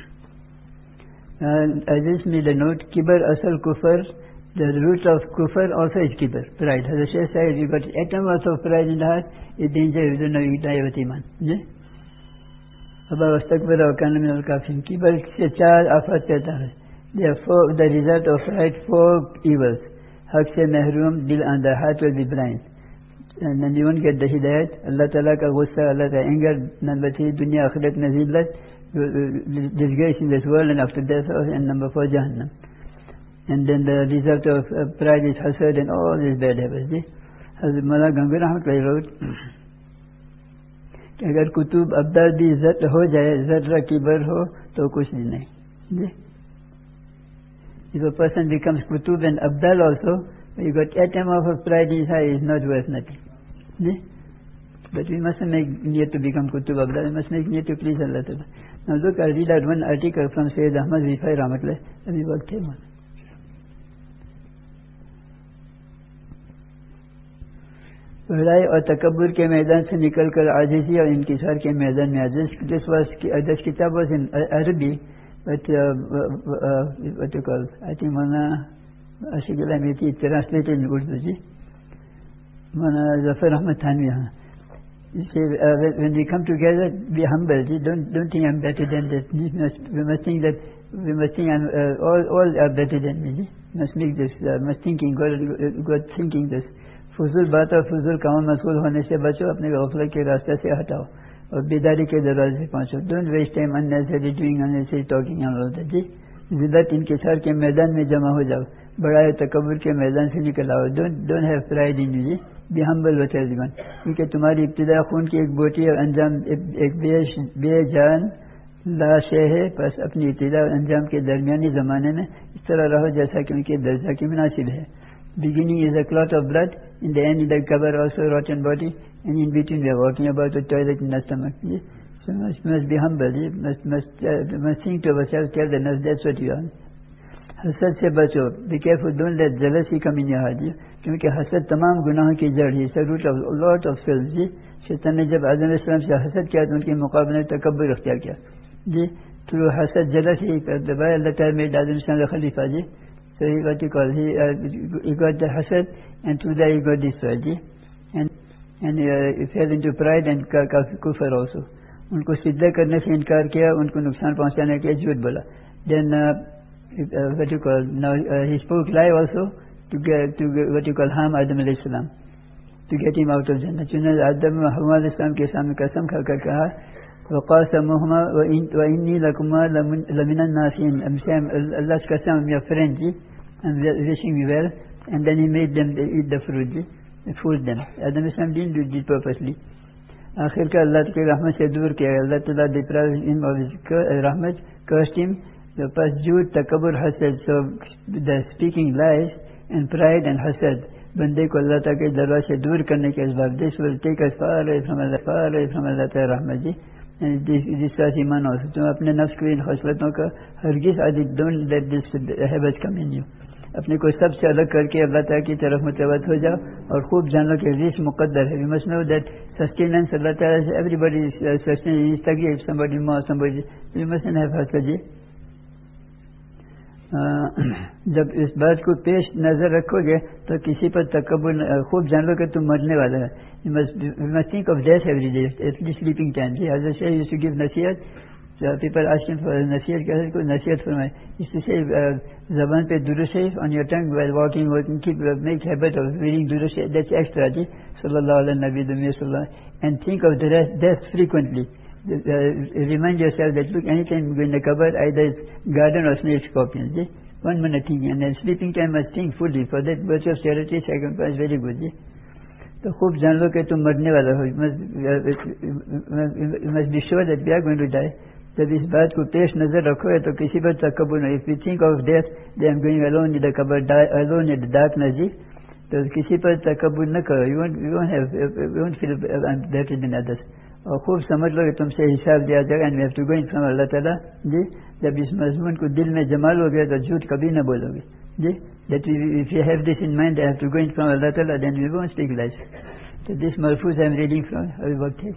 Uh, I just made a note, kibar asal kufr, the root of kufr also is kibar, pride. As the Shaykh said, you got atom worth of pride in the heart, it's danger, you don't know, you die with iman. Abba wastakbara wa kana min al-kafirin. Kibar se char afat peta hai. Therefore, the result of pride, four evils. Haq se mahroom, dil andar, heart will be blind. And then you won't get the hidayat. Allah Ta'ala ka gussa, Allah Ta'ala anger, number three, dunya akhirat na zillat, disgrace in this world and after death, and number four, Jahannam. And then the result of uh, pride is hasad and all these bad habits. Hazrat Mawlana Gangohi Rahmatullah wrote, कि अगर कुतुब अब्दाल भी इज्जत हो जाए, ज़र्रा किबर हो, तो कुछ भी नहीं. If a person becomes kutub and abdal also, you got atom of pride in his heart, is not worth nothing. But we mustn't make niyat to become Kutub Abdal, we must make niyat to please Allah Ta'ala. Now look, I'll read out one article from Sayyid Ahmad Rifai Rahmatullah, अभी वक्त है वहाँ. बड़ाई और तकब्बुर के मैदान से निकलकर आजिज़ी और इंकिसार के मैदान में आजिज़. This was, this kitab was in Arabic, but uh, uh, what you call, I think Mana Ashikul Amiti translated in Urdu ji. Mana Zafar Ahmad Thanvi. You say, uh, when we come together, be humble. Ji. Don't don't think I'm better than that. We must, we must think that we must think I'm uh, all all are better than me. Ji. Must make this. Uh, must thinking. God, God thinking this. फजूल बात और फजूल काम मशगूल होने से बचो, अपने गफलत के रास्ते से हटाओ और बेदारी के दरवाजे से पहुंचो. Don't waste time unnecessary doing unnecessary talking and all that. जी, जिद्दत इंकिसार के मैदान में जमा हो जाओ, बड़ाई तकब्बुर के मैदान से निकल आओ. Don't don't have pride in you. जी, बी हम्बल विथ एवरीवन, क्योंकि तुम्हारी इब्तिदा खून की एक बोटी और अंजाम एक बेजान लाश है. बस अपनी इब्तिदा और अंजाम के दरमियानी जमाने में इस तरह रहो जैसा कि उनके दर्जा की मुनासिब है. Beginning is a clot of blood, in the end is the cover also rotten body, and in between we are walking about the toilet in the stomach. Yes? So must, must be humble, yes? must must uh, must think to ourselves, tell the nurse that's what you are. हसद से बचो. Be careful, don't let jealousy come in your heart. जी, क्योंकि हसद तमाम गुनाहों की जड़ है. It's the root of a lot of sins. जी, शैतान ने जब आदम अलैहिस्सलाम से हसद किया तो उनके मुकाबले में तकब्बुर अख्तियार किया. जी, through हसद jealousy दबाया अल्लाह ताला में आदम अलैहिस्सलाम का खलीफा. जी, so he got to call, he, uh, he got the hasad, and through that he got destroyed. And, and uh, he fell into pride and kufr also. उनको सिद्ध करने से इनकार किया, उनको नुकसान पहुंचाने के झूठ बोला. Then uh, uh, what you call, now uh, he spoke lie also to get, to get, what you call harm Adam alayhi salam, to get him out of Jannah. चुने आदम हवा अलैहि सलाम के सामने कसम खाकर कहा, وقاسمهما وإني لكما لمن الناصحين. Allah's qasam, I'm your friend, ji, and wishing me well. And then he made them eat the fruit, ji, fooled them. Adam Islam didn't do it purposely. आखिर का अल्लाह की रहमत से दूर किया. अल्लाह ताला deprived him of his rahmat, cursed him. The past Jude, takabbur, hasad. So the speaking lies and pride and hasad, बंदे को अल्लाह ताला के दरवाजे से दूर करने के असबाब. This will take us far away from Allah, far away from Allah ताला रहमत, जी. जिसका ईमान हो. तुम अपने नफ्स की इन खसलतों का हरगिज़ आदि, don't let this habit come in you. अपने को सबसे अलग करके अल्लाह ताला की तरफ मुतवज्जह हो जाओ और खूब जान लो कि रिस्क मुक़द्दर है. We must know that sustenance अल्लाह ताला से, एवरीबॉडी सस्टेन तक ही somebody more somebody, we must have हसद. जी, जब इस बात को पेश नजर रखोगे तो किसी पर तकब्बुर, खूब जान लो कि तुम मरने वाला है. You must, you must think of death every day, at least sleeping time. Ji, Hazrat Shaykh used to give nasiyat. So people ask him for nasiyat, कहते कोई nasiyat फरमाए. Used to say, ज़बान पे दुरूद शरीफ on your tongue while walking, working, keep make habit of reading दुरूद शरीफ. That's extra, ji. Sallallahu alaihi nabi dunya sallallahu. And think of the rest, death frequently. Uh, remind yourself that look, anytime you go in the cupboard, either it's garden or snake scorpions. Ji, one minute thinking, and then sleeping time must think fully. For that virtue of charity, sacrifice, very good. जी, तो खूब जान लो कि तुम मरने वाला हो. You must be sure that we are going to die. जब इस बात को पेश नजर रखोगे तो किसी पर तकब्बुर नहीं. If you think of death, then I'm going alone in the cupboard, die alone in the darkness, जी, तो किसी पर तकब्बुर न करो. You won't, you won't have, you won't feel better than others. और खूब समझ लो कि तुमसे हिसाब दिया जाएगा. And we have to go in front of Allah Ta'ala. जी, जब इस मजमून को दिल में जमा लोगे तो झूठ कभी न बोलोगे. जी, that if you have this in mind, I have to go in front of Allah Ta'ala, then we won't speak lies. So this Malfuz I am reading from Abu Bakr.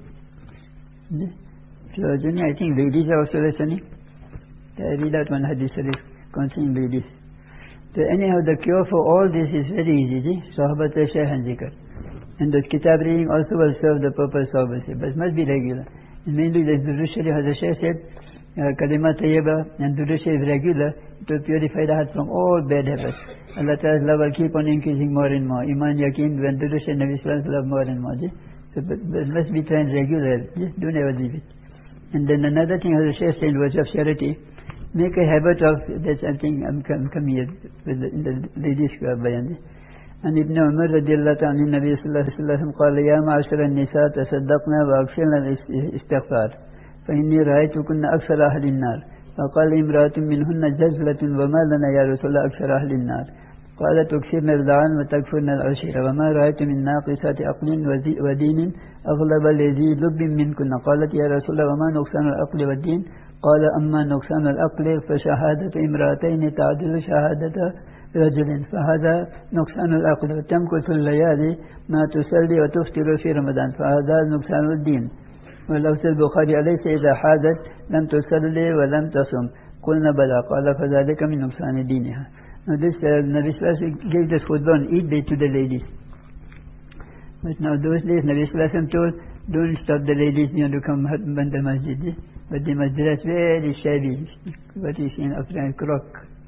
So Junior, I think ladies are also listening. I read out one hadith concerning ladies. So anyhow, the cure for all this is very easy. Sahabat Shaykh and Zikr. And the kitab reading also will serve the purpose of it, but it must be regular. And mainly the Durud Sharif, as the Shaykh said, uh, Kalima Tayyibah and Durud Sharif regular, it will purify the heart from all bad habits. Allah Ta'ala's love will keep on increasing more and more. Iman, Yaqeen, when Durud Sharif, Nabi Sallallahu love more and more. So but, but it must be trained regular. Just don't ever leave it. And then another thing, as the Shaykh said, was of charity. Make a habit of, that's something, I'm come, come here with the, the ladies bayan. And Ibn Umar radiallahu ta'ala an Nabi sallallahu alayhi wa sallam قال يا معشر النساء تصدقنا وأكثرنا الاستغفار فإني رأيتكن أكثر أهل النار فقال امرأة منهن جزلة وما لنا يا رسول الله أكثر أهل النار قالت تكثرن اللعن وتكفرن العشيرة وما رأيت من ناقصات عقل ودين أغلب لذي لب منكن. قالت يا رسول الله وما نقصان العقل والدين؟ قال أما نقصان العقل فشهادة امرأتين تعدل شهادة رجل، فهذا نقصان العقل. وتمكث الليالي ما تصلي وتفطر في رمضان، فهذا نقصان الدين. ولفظ البخاري أليس إذا حادت لم تصلي ولم تصم؟ قلنا بلى. قال فذلك من نقصان دينها. Now this uh, Nabi Sallallahu Alaihi Wasallam gave this khutbah on Eid day to the ladies. But now those days Nabi Sallallahu Alaihi Wasallam told, don't stop the ladies you know, to come to the masjid. But they must dress very shabby. What is in Afghan crock.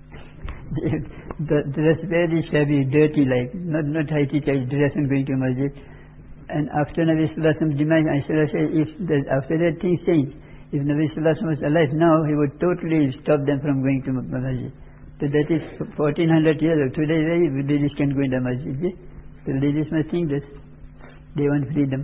They dress very shabby, dirty like, not not high-tea dress and going to masjid. And after Nabi Sallallahu Alaihi Wasallam demise, I shall say, if the, after that things changed, if Nabi Sallallahu Alaihi Wasallam was alive now, he would totally stop them from going to masjid. So that is fourteen hundred years ago. Today, the ladies can go in the masjid. The ladies must think this. They want freedom.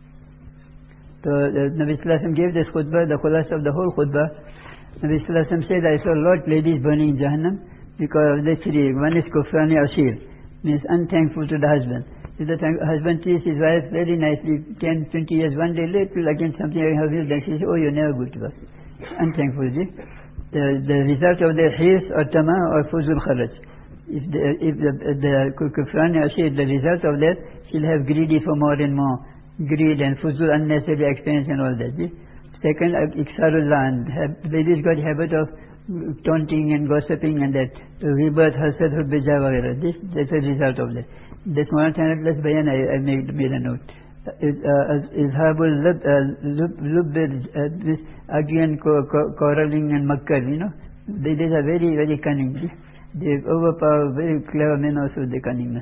So uh, Nabi Sallallahu Alaihi Wasallam gave this khutbah, the khulas of the whole khutbah. Nabi Sallallahu Alaihi Wasallam said, I saw a lot of ladies burning in Jahannam because of the three. One is kufrani ashir, means unthankful to the husband. If the husband treats his wife very nicely, ten, twenty years, one day later, again something like this, then she says, oh, you're never good to us. Unthankful, see? The, the result of their hirs or tama or fuzul kharaj. If the, if the, the kufran ashir, the result of that, she'll have greedy for more and more. Greed and fuzul, unnecessary expense and all that. See? Second, iksarullah, and ladies got habit of taunting and gossiping and that. So rebirth, hasad, hubbeja, whatever. This, that's a result of that. This one time, let's bayan, I, I made, made a note. Izhabul lub, this again quarreling and makkar, you know. They, they are very, very cunning. They overpower, very clever men also, the cunningness.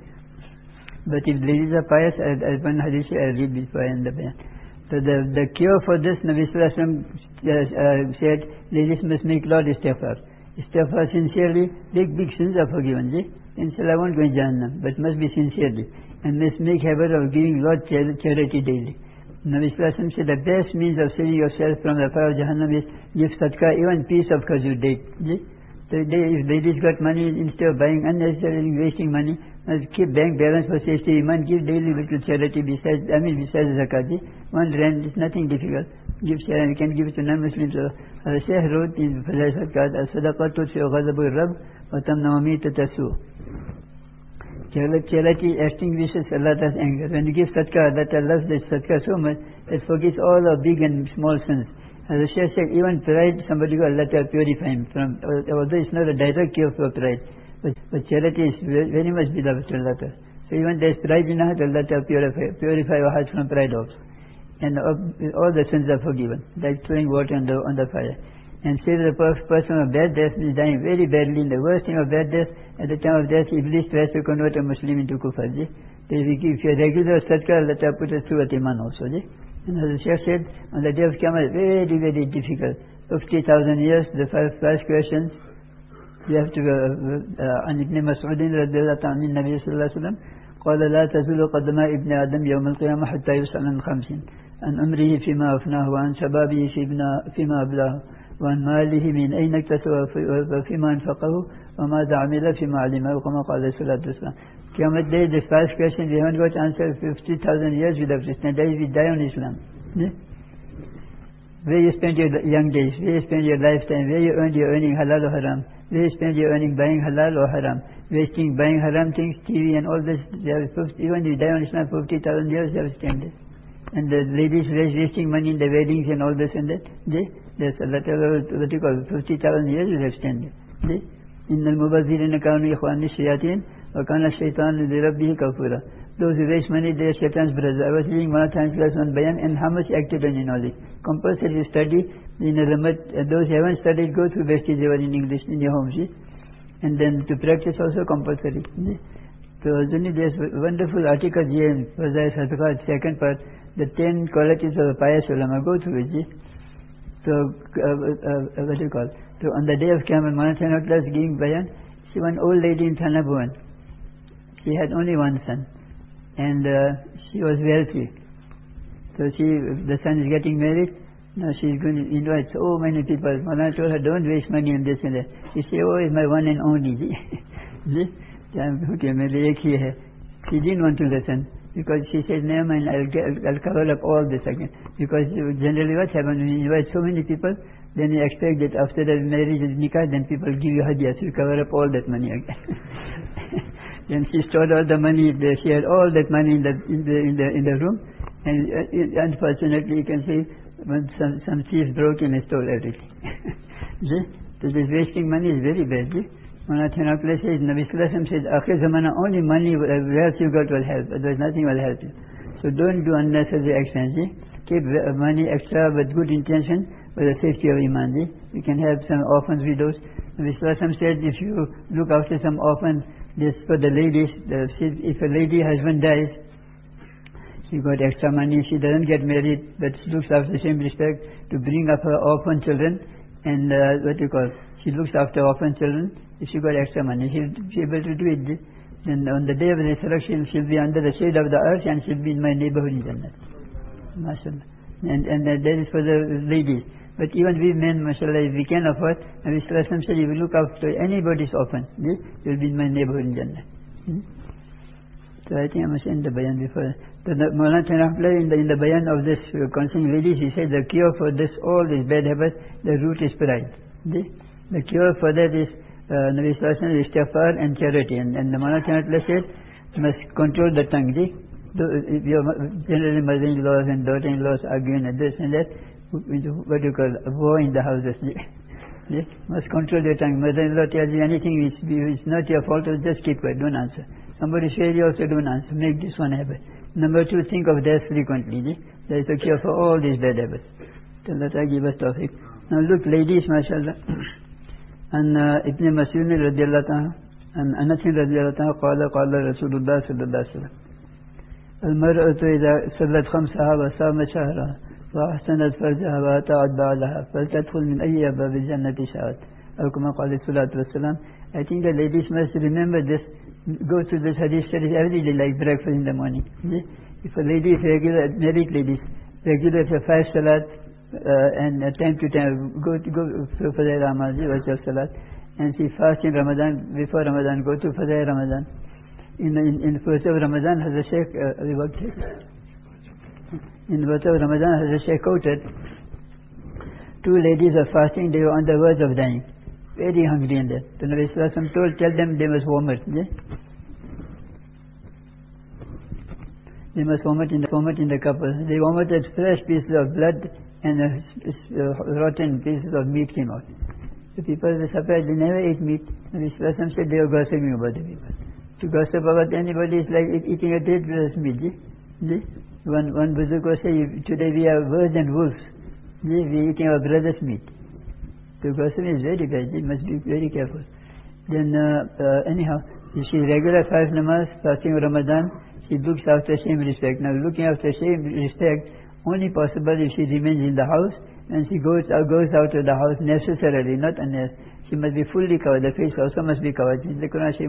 But if ladies are pious, as one hadith, I read this in the bayan. So the, the cure for this, Nabi Sallallahu Alaihi Wasallam uh, said, ladies must make Lord istighfar. Istighfar sincerely, big, big sins are forgiven. Inshallah, I won't go in Jahannam, but must be sincerely. And must make habit of giving Lord charity daily. Nabi Sallallahu Alaihi Wasallam said the best means of saving yourself from the fire of Jahannam is give sadaqah, even piece of khajur date. So they, if ladies got money, instead of buying unnecessarily wasting money, must keep bank balance for safety. Man give daily little charity besides, I mean besides zakat. One rand is nothing difficult. Give charity, you can give it to non-Muslims. The Shaykh wrote in Fazal Sadaqat, as-sadaqah tudfi'u ghadabu ar-rabb wa tamna'u mitata as-su'. Charity extinguishes Allah's anger. When you give sadaqah, Allah loves the sadaqah so much that forgives all our big and small sins. As the Shaykh said, even pride, somebody got Allah to purify him from, although it's not a direct cure for pride, but, but charity is very, very much beloved to Allah. So even there's pride in our heart, Allah to purify, purify our hearts from pride also. And all the sins are forgiven, like throwing water on the, on the fire. And say the person of bad death is dying very badly. In the worst thing of bad death, at the time of death, Iblis tries to convert a Muslim into kufr. If you are regular sadaqah, let us put us through at iman also. And as the Shaykh said, on the day of Qiyamah, very, very difficult. fifty thousand years, the first, first questions, you have to, عن ابن مسعود رضي الله عنه النبي صلى الله عليه وسلم قال لا تزول قدم ابن آدم يوم القيامة حتى يسأل عن خمس عن عمره فيما أفناه وعن شبابه فيما أبلاه وعن ماله من أين اكتسب وفيما أنفقه وماذا عمل فيما علمه كما قال عليه الصلاة والسلام. Qiyamah day, the first question we haven't got answer fifty thousand years without Islam. That is, we die on Islam. Yeah? Where you spend your young days, where you spend your lifetime, where you earn your earning halal or haram, where you spend your earning buying halal or haram, wasting, buying haram things, T V and all this. Even if you die on Islam fifty thousand years, they have spent it. And the ladies wasting money in the weddings and all this and that. They, there's a lot of, what you call, fifty thousand years they have spent it. They, إن المبذرين كانوا إخوان الشياطين وكان الشيطان لربه كفورا. Those who waste money, they are Shaitan's brothers. I was reading one time class on Bayan, and how much acted on in all this. Compulsory study in a remote, uh, those who haven't studied, go through best is ever in English in your home, see? And then to practice also compulsory. See? So there's wonderful article here in Fazal Sadaqat, second part, the ten qualities of a pious ulama. Go through it, see? So, uh, uh, what do you call? So on the day of Qiyamah, Manatana class giving Bayan, see one old lady in Thana Bhuvan. She had only one son. And uh, she was wealthy. So she, the son is getting married. Now she is going to invite so many people. Malana told her, don't waste money on this and that. She said, oh, it's my one and only. She didn't want to listen because she said, never mind, I'll, get, I'll cover up all this again. Because generally what happens when you invite so many people, then you expect that after the marriage and nikah, then people give you hadiyas, you cover up all that money again. Then she stored all the money, she had all that money in the in the in the, in the room, and uh, unfortunately you can see when some, some thieves broke in and stole everything. See? So this wasting money is very bad. See? One of the places, Nabi Sallallahu Alaihi Wasallam said, Akhir Zamana, only money, wealth you got will help, otherwise nothing will help you. So don't do unnecessary expense. See? Keep money extra with good intention for the safety of Iman. See? You can help some orphans, widows. Nabi Sallallahu Alaihi Wasallam said, if you look after some orphans, this for the ladies, the, if a lady husband dies, she got extra money, she doesn't get married, but she looks after the same respect to bring up her orphan children, and uh, what you call, she looks after orphan children, if she got extra money, she'll be able to do it. Then on the day of the resurrection, she'll be under the shade of the earth, and she'll be in my neighborhood in Jannah. MashaAllah. And, and uh, that is for the ladies. But even we men, mashallah, if we can afford, Nabi Sallallahu Alaihi Wasallam said, if you look after anybody's orphan, you'll be in my neighborhood in Jannah. Hmm? So I think I must end the bayan before. So the Mawlana Tanafla in the, in the bayan of this uh, concerning ladies, he said the cure for this, all these bad habits, the root is pride. See? The cure for that is, uh, Nabi Sallallahu Alaihi Wasallam, istighfar and charity. And, and the Mawlana Tanafla said, you must control the tongue. See? If your generally mother-in-laws and daughter-in-laws arguing and this and that, what do you call, war in the houses. Yes? Must control your tongue. Mother-in-law tells you anything which is not your fault, just keep quiet, don't answer. Somebody says you also don't answer. Make this one habit. Number two, think of death frequently. There is a cure for all these bad habits. So let us give us tawfiq. Now look, ladies, mashallah. And uh, Ibn Mas'ud radiallahu ta'ala, and Anas radiallahu ta'ala, qala qala Rasulullah sallallahu alayhi wa sallam. المرأة إذا صلت خمسها وصامت شهرها وأحسنت فرجها وأطاعت بعلها فلتدخل من أي باب الجنة شاءت أو كما قال الصلاة والسلام. I think the ladies must remember this, go to this hadith study every day like breakfast in the morning. If a lady is regular, married ladies, regular for five salat uh, and uh, time to time go to go to Fajr Ramadan, watch your salat, and she fast in Ramadan, before Ramadan go to Fajr Ramadan. In in in first of Ramadan, has a Sheikh uh, in first of Ramadan, has a Sheikh quoted, two ladies are fasting, they were on the verge of dying, very hungry in there. The Nabi Sallallahu Alaihi Wasallam told, tell them they must vomit. Yeah? They must vomit in the vomit in the couple. They vomited fresh pieces of blood and uh, uh, rotten pieces of meat came out. The people were surprised, they never ate meat. Nabi Sallallahu Alaihi Wasallam said they were gossiping about the people. To gossip about anybody is like eating a dead person's meat. See? One, one Buzurg was saying, today we are birds and wolves. See? We are eating our brother's meat. So gossip is very bad. You must be very careful. Then, uh, uh, anyhow, if she is regular five namaz, fasting Ramadan, she looks after same respect. Now, looking after same respect, only possible if she remains in the house and she goes out, goes out of the house necessarily, not unnecessarily. She must be fully covered. The face also must be covered. In the Quran,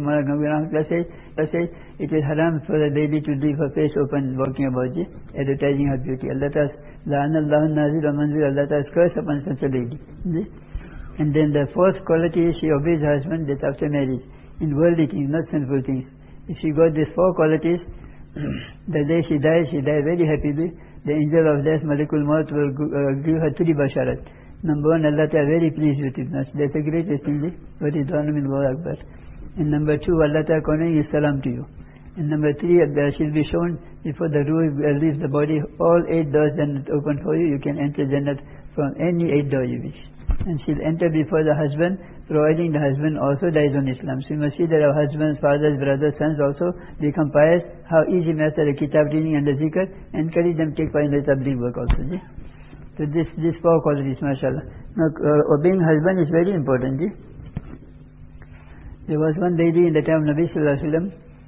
says it is haram for a lady to leave her face open, walking about it, advertising her beauty. Allah Ta'ala, La'anallahu nazir wa manzir, Allah Ta'ala curse upon such a lady. And then the fourth quality is she obeys her husband, that after marriage, in worldly things, not sinful things. If she got these four qualities, the day she dies, she dies very happily. The angel of death, Malakul Maut, will uh, give her three basharat. Number one, Allah Ta'ala very pleased with it. That's the greatest thing. What is done in Allahu Akbar. And number two, Allah Ta'ala calling is salam to you. And number three, uh, she'll be shown before the ruh leaves the body, all eight doors then open for you. You can enter Jannat from any eight door you wish. And she'll enter before the husband, providing the husband also dies on Islam. So you must see that our husbands, fathers, brothers, sons also become pious. How easy master the kitab reading and the zikr. Encourage them to take part in the tabligh work also. See? So this, this four qualities, mashallah. Now, uh, obeying husband is very important. See? There was one lady in the time of Nabi Sallallahu Alaihi Wasallam,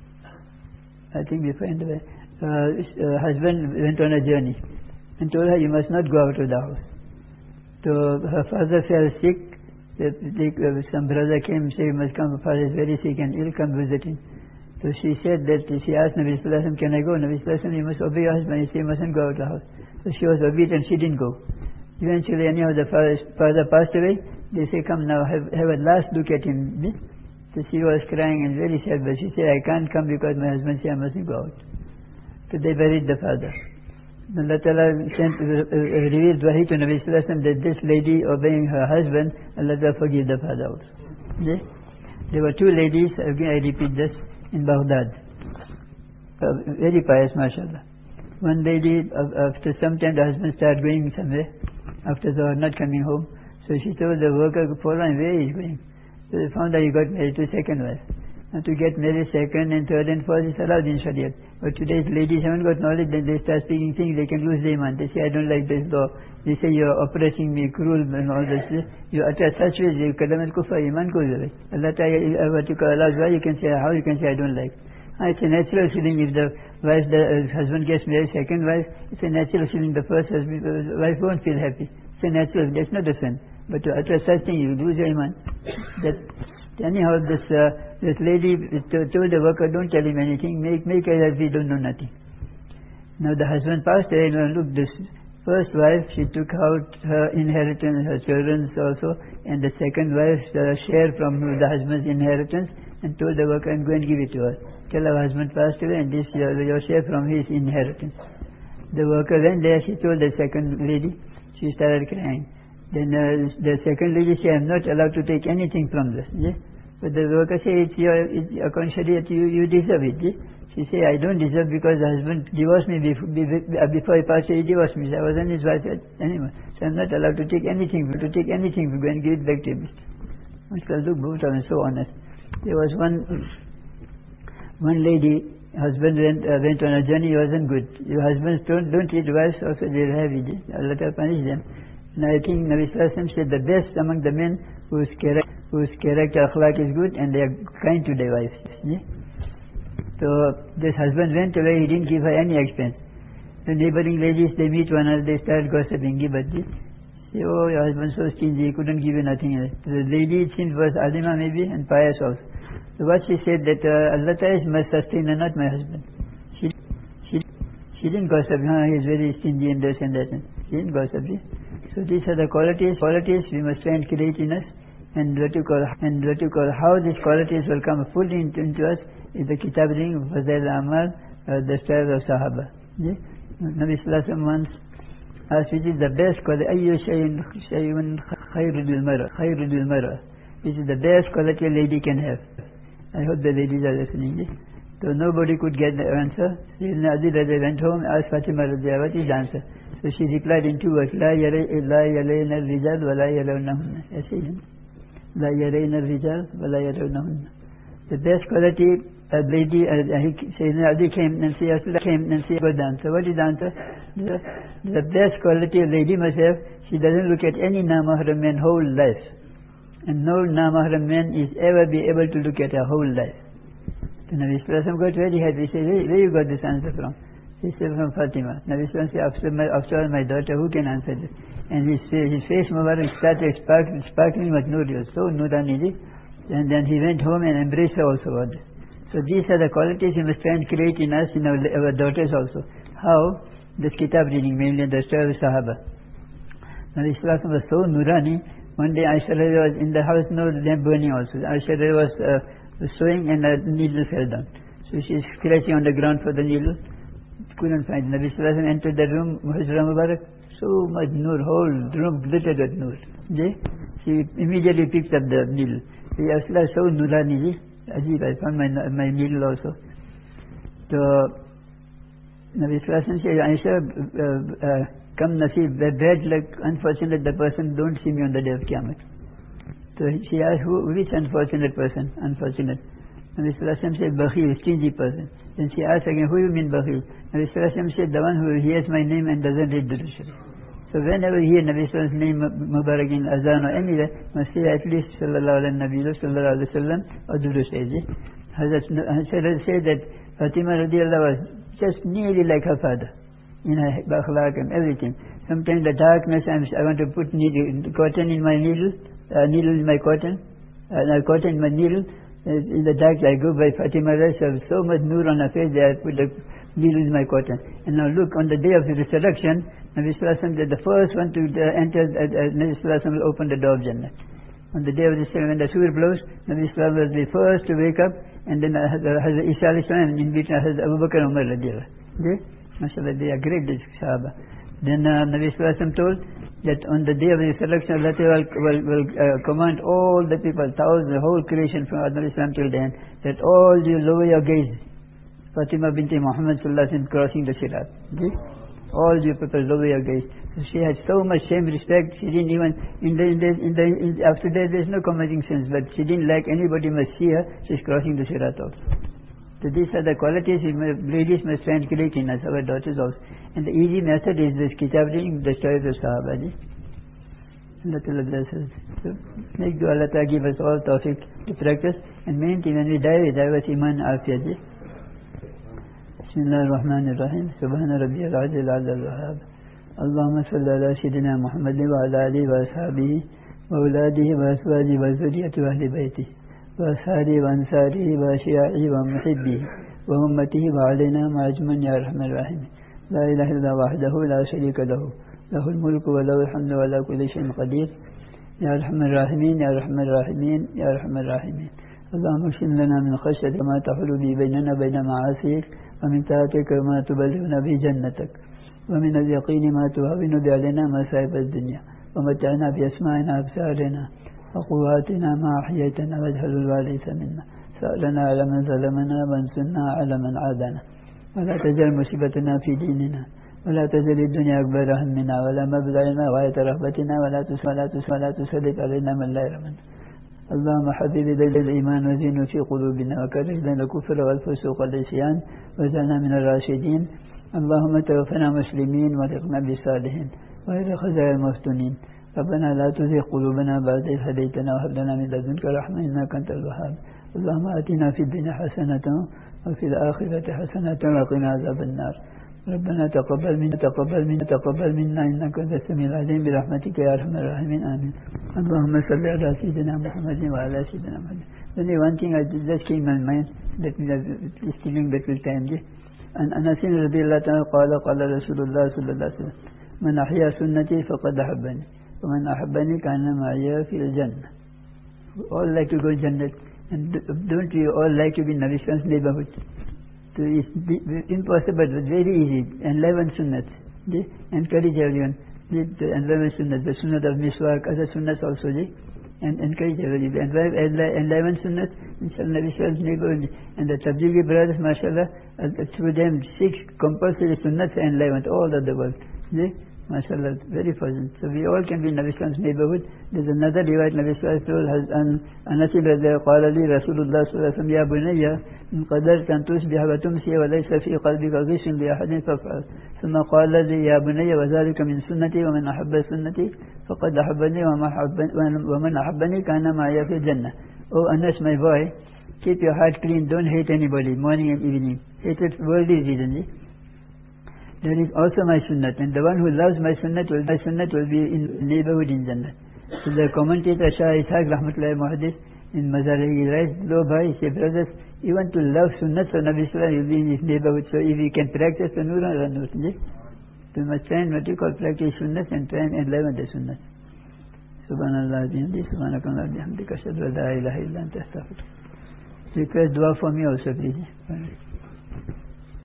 I think before end of it, uh, uh, husband went on a journey and told her, you must not go out of the house. So her father fell sick. The, the, uh, some brother came and said, you must come, father is very sick and ill, come visit him. So she said that, she asked Nabi Sallallahu Alaihi Wasallam, can I go? Nabi Sallallahu Alaihi Wasallam, you must obey your husband. He said, you mustn't go out of the house. So she was obedient, she didn't go. Eventually, anyhow, the father, father passed away. They say, come now, have, have a last look at him. So she was crying and very sad, but she said, I can't come because my husband said I mustn't go out. So they buried the father. Allah Ta'ala sent, uh, uh, revealed Wahi to Nabi Sallallahu Alaihi Wasallam that this lady obeying her husband, Allah Ta'ala forgive the father also. Okay? There were two ladies, again I repeat this, in Baghdad. Uh, very pious, mashallah. One lady, uh, after some time the husband started going somewhere, after they were not coming home, so she told the worker, follow him, where he is going. So they found that he got married to second wife. Now to get married second and third and fourth is allowed in Shariat. But today's ladies haven't got knowledge, then they start speaking things, they can lose their iman. They say, I don't like this law. They say, you're oppressing me, cruel and all this. You utter such ways, you kalam al-kufar, iman goes away. Allah Ta'ala, what you call Allah's why you can say, how you can say, I don't like. It's a natural feeling if the wife, the uh, husband gets married, second wife, it's a natural feeling the first husband, uh, wife won't feel happy. It's a natural, that's not a sin. But to utter such thing, you lose your iman. That, anyhow, this uh, this lady told the worker, don't tell him anything, make make as if we don't know nothing. Now the husband passed away, and look, this first wife, she took out her inheritance, her children's also, and the second wife uh, shared from the husband's inheritance, and told the worker, and go and give it to her. Tell her husband passed away, and this your, your share from his inheritance. The worker went there, she told the second lady, she started crying. Then uh, the second lady said, I'm not allowed to take anything from this. Yeah? But the worker said, it's your, it's, according to Shariat, you, you deserve it. Yeah? She said, I don't deserve because the husband divorced me before, before he passed away, he divorced me. So I wasn't his wife anymore. So I'm not allowed to take anything, to take anything, to go and give it back to him. Look, both of them so honest. There was one, one lady, husband went, uh, went on a journey, he wasn't good. Your husbands don't, don't treat wives, also they'll have it. Allah will punish them. And I think Nabi Sallallahu Alaihi Wasallam said the best among the men whose character, whose character akhlaq is good and they are kind to their wives. Yeah? So this husband went away, he didn't give her any expense. The neighboring ladies, they meet one another, they start gossiping. But this, say, oh, your husband so stingy, he couldn't give you nothing else. The lady, it seems, was alima maybe and pious also. So what she said that uh, Allah Ta'ala is my sustainer, not my husband. She, she, she didn't gossip, huh, he's very stingy and this and that. She didn't gossip. Yeah? So these are the qualities, qualities we must try and create in us, and what you call, and what you call, how these qualities will come fully into, into us is the kitab reading of Fadail Amal, uh, the stories of Sahaba. Yeah? Nabi Sallallahu Alaihi Wasallam once asked, which is the best quality, ayyu shayun shayun khayru bil mara, khayru bil mara, which is the best quality a lady can have. I hope the ladies are listening. Yeah? So nobody could get the answer. Sayyidina Ali went home, asked Fatima Radhiyallahu, what is the answer? So she replied in two words, لا يرين الرجال ولا يرونهن. لا يرين الرجال ولا يرونهن. The best quality a lady, uh, Sayyidina Ali came and she came and she got the answer. What is the answer? The, the best quality a lady must have, she doesn't look at any na-mahram man whole life. And no na-mahram man is ever be able to look at her whole life. So Nabi Sallallahu Alaihi Wasallam got very happy. He said, where, where you got this answer from? He said, from Fatima. Nabi Sallallahu Alaihi Wasallam said, after, my, after all my daughter, who can answer this? And his, his face Mubarak started sparkling, sparkling with nur. He was so nurani. And then he went home and embraced her also. So these are the qualities we must try and create in us, in our, our daughters also. How? This kitab reading, mainly the story of Sahaba. Nabi Sallallahu Alaihi Wasallam was so nurani. One day Aisha was in the house, no lamp burning also. Aisha was uh, sewing and a needle fell down. So she's scratching on the ground for the needle. Couldn't find it. Nabi Sallallahu Alaihi Wasallam entered the room, Hujra Mubarak, so much nur, whole room glittered with nur. She immediately picked up the needle. She asked, so nurani, Ajib, I found my, my needle also. So Nabi Sallallahu Alaihi Wasallam said, Aisha, uh, uh, come nasib, bad luck, unfortunate the person, don't see me on the day of Qiyamah. So she asked, who, which unfortunate person? Unfortunate. Nabi Sallallahu Alaihi Wasallam said, Bakhil, stingy person. Then she asked again, who you mean Bakhil? Nabi Sallallahu Alaihi Wasallam said, the one who hears my name and doesn't read the Sharif. So whenever you hear Nabi Sallallahu Alaihi Wasallam's name Mubarak in Azan or anywhere, must say at least Sallallahu Alaihi Nabi Sallallahu Alaihi Wasallam or Duru Sayyidi. Hazrat said that Fatima Radhiyallahu was just nearly like her father in her akhlaq and everything. Sometimes the darkness, I'm, I want to put needle, cotton in my needle, uh, needle in my cotton, uh, cotton in my needle. Uh, in the dark, I go by Fatima Radhiyallahu, so much nur on her face that I put the needle in my cotton. And now look, on the day of the resurrection, Nabi Sallallahu Alaihi Wasallam, the first one to uh, enter, uh, uh, Nabi Sallallahu Alaihi Wasallam will open the door of Jannah. On the day of the when the Surah blows, Nabi Islam was the first to wake up, and then Hazrat Isa alayhi salam, and in between Hazrat Abu Bakr and Umar radiallahu. Okay? MashaAllah, they are great, these Sahaba. Then uh, Nabi Sallallahu told that on the day of the resurrection, Allah will, will, will uh, command all the people, thousands, the whole creation from Adam Islam till then, that all you lower your gaze. Fatima binti Muhammad Sallallahu Alaihi Wasallam crossing the Sirat. Okay? All you people lower your gaze. So she had so much shame, respect. She didn't even in the in the, in the in, after that there's no common sense, but she didn't like anybody must see her. She's crossing the Sirat also. So these are the qualities ladies must translate in us, our daughters also. And the easy method is this kitab reading, the stories of Sahaba. Allah Ta'ala bless us. So make dua, Allah Ta'ala give us all tawfiq to practice. And main thing when we die, we die with iman afiyat. Bismillah ar-Rahman ar-Rahim. Subhana Rabbi al-Ajil al-Wahhab. Allahumma salli ala Sayyidina Muhammad wa ala alihi wa ashabihi wa awladihi wa aswajihi wa zuriyati wa ahli baytihi wa ashari wa ansarihi wa shiya'ihi wa muhibbihi wa ummatihi wa alayna ma'ajman ya Rahman ar-Rahim. La ilaha illa wahdahu la sharika lahu. له الملك وله الحمد ولا كل شيء قدير يا أرحم الراحمين يا أرحم الراحمين يا أرحم الراحمين. اللهم اغفر لنا من خشيتك ما تحول به بيننا وبين معاصيك ومن طاعتك ما تبلغنا به جنتك ومن اليقين ما تهون به علينا مصائب الدنيا ومتعنا بأسماعنا وأبصارنا وقواتنا ما أحييتنا واجعل الوارث منا سألنا على من ظلمنا وانصرنا على من عادنا ولا تجعل مصيبتنا في ديننا ولا تزل الدنيا أكبر همنا ولا مبلغ علمنا غاية رغبتنا ولا ولا تسلط علينا من لا يرحمنا. اللهم حبب إلينا الإيمان وزينه في قلوبنا وكره إلينا الكفر والفسوق والعصيان واجعلنا من الراشدين. اللهم توفنا مسلمين والحقنا بالصالحين غير خزايا المفتونين. ربنا لا تزغ قلوبنا بعد إذ هديتنا وهب لنا من لدنك رحمة إنك أنت الوهاب. اللهم آتنا في الدنيا حسنة وفي الآخرة حسنة وقنا عذاب النار. ربنا تقبل منا تقبل منا تقبل منا إنك أنت السميع العليم برحمتك يا أرحم الراحمين آمين. اللهم صل على سيدنا محمد وعلى سيدنا محمد. Only one thing I just came in my mind that is stealing that will time. And Anas radiallahu anhu قال قال رسول الله صلى الله عليه وسلم من أحيا سنتي فقد أحبني ومن أحبني كان معي في الجنة. All like to go to Jannah, and don't you all like to be in Nabi Sallallahu neighborhood? So it's impossible, but very easy. Enliven sunnat. Encourage everyone. Enliven sunnat. The sunnat of miswak, other sunnats also. And encourage everyone. Enliven sunnat. Inshallah, Nabi Sallallahu neighborhood. And the Tablighi brothers, mashallah, through them six compulsory sunnats are enlivened all over the world. MashaAllah, very pleasant. So we all can be in Nabi Sallallahu neighborhood. There's another riwayat Nabi Sallallahu told Anas radiallahu قال لي رسول الله صلى الله عليه وسلم يا بني إن قدرت أن تصبح وتمسي وليس في قلبك غش لأحد فافعل. ثم قال لي يا بني وذلك من سنتي ومن أحب سنتي فقد أحبني ومن أحبني كان معي في الجنة. Oh Anas, my boy, keep your heart clean. Don't hate anybody morning and evening. Hatred worldly reason. There is also my sunnat, and the one who loves my sunnat will, my sunnat will be in neighborhood in Jannah. So the commentator Shah Ishaq Rahmatullahi Muhaddis in Mazar, he writes low by, he says, brothers, even to love sunnat of Nabi Sallallahu will be in his neighborhood. So if we can practice the nur and nur, we must try and what you call practice sunnat and try and enliven the sunnat. Subhanallah, bihamdi, subhanakallah, bihamdika, ashhadu an la ilaha illa anta astaghfiruka. Request dua for me also, please.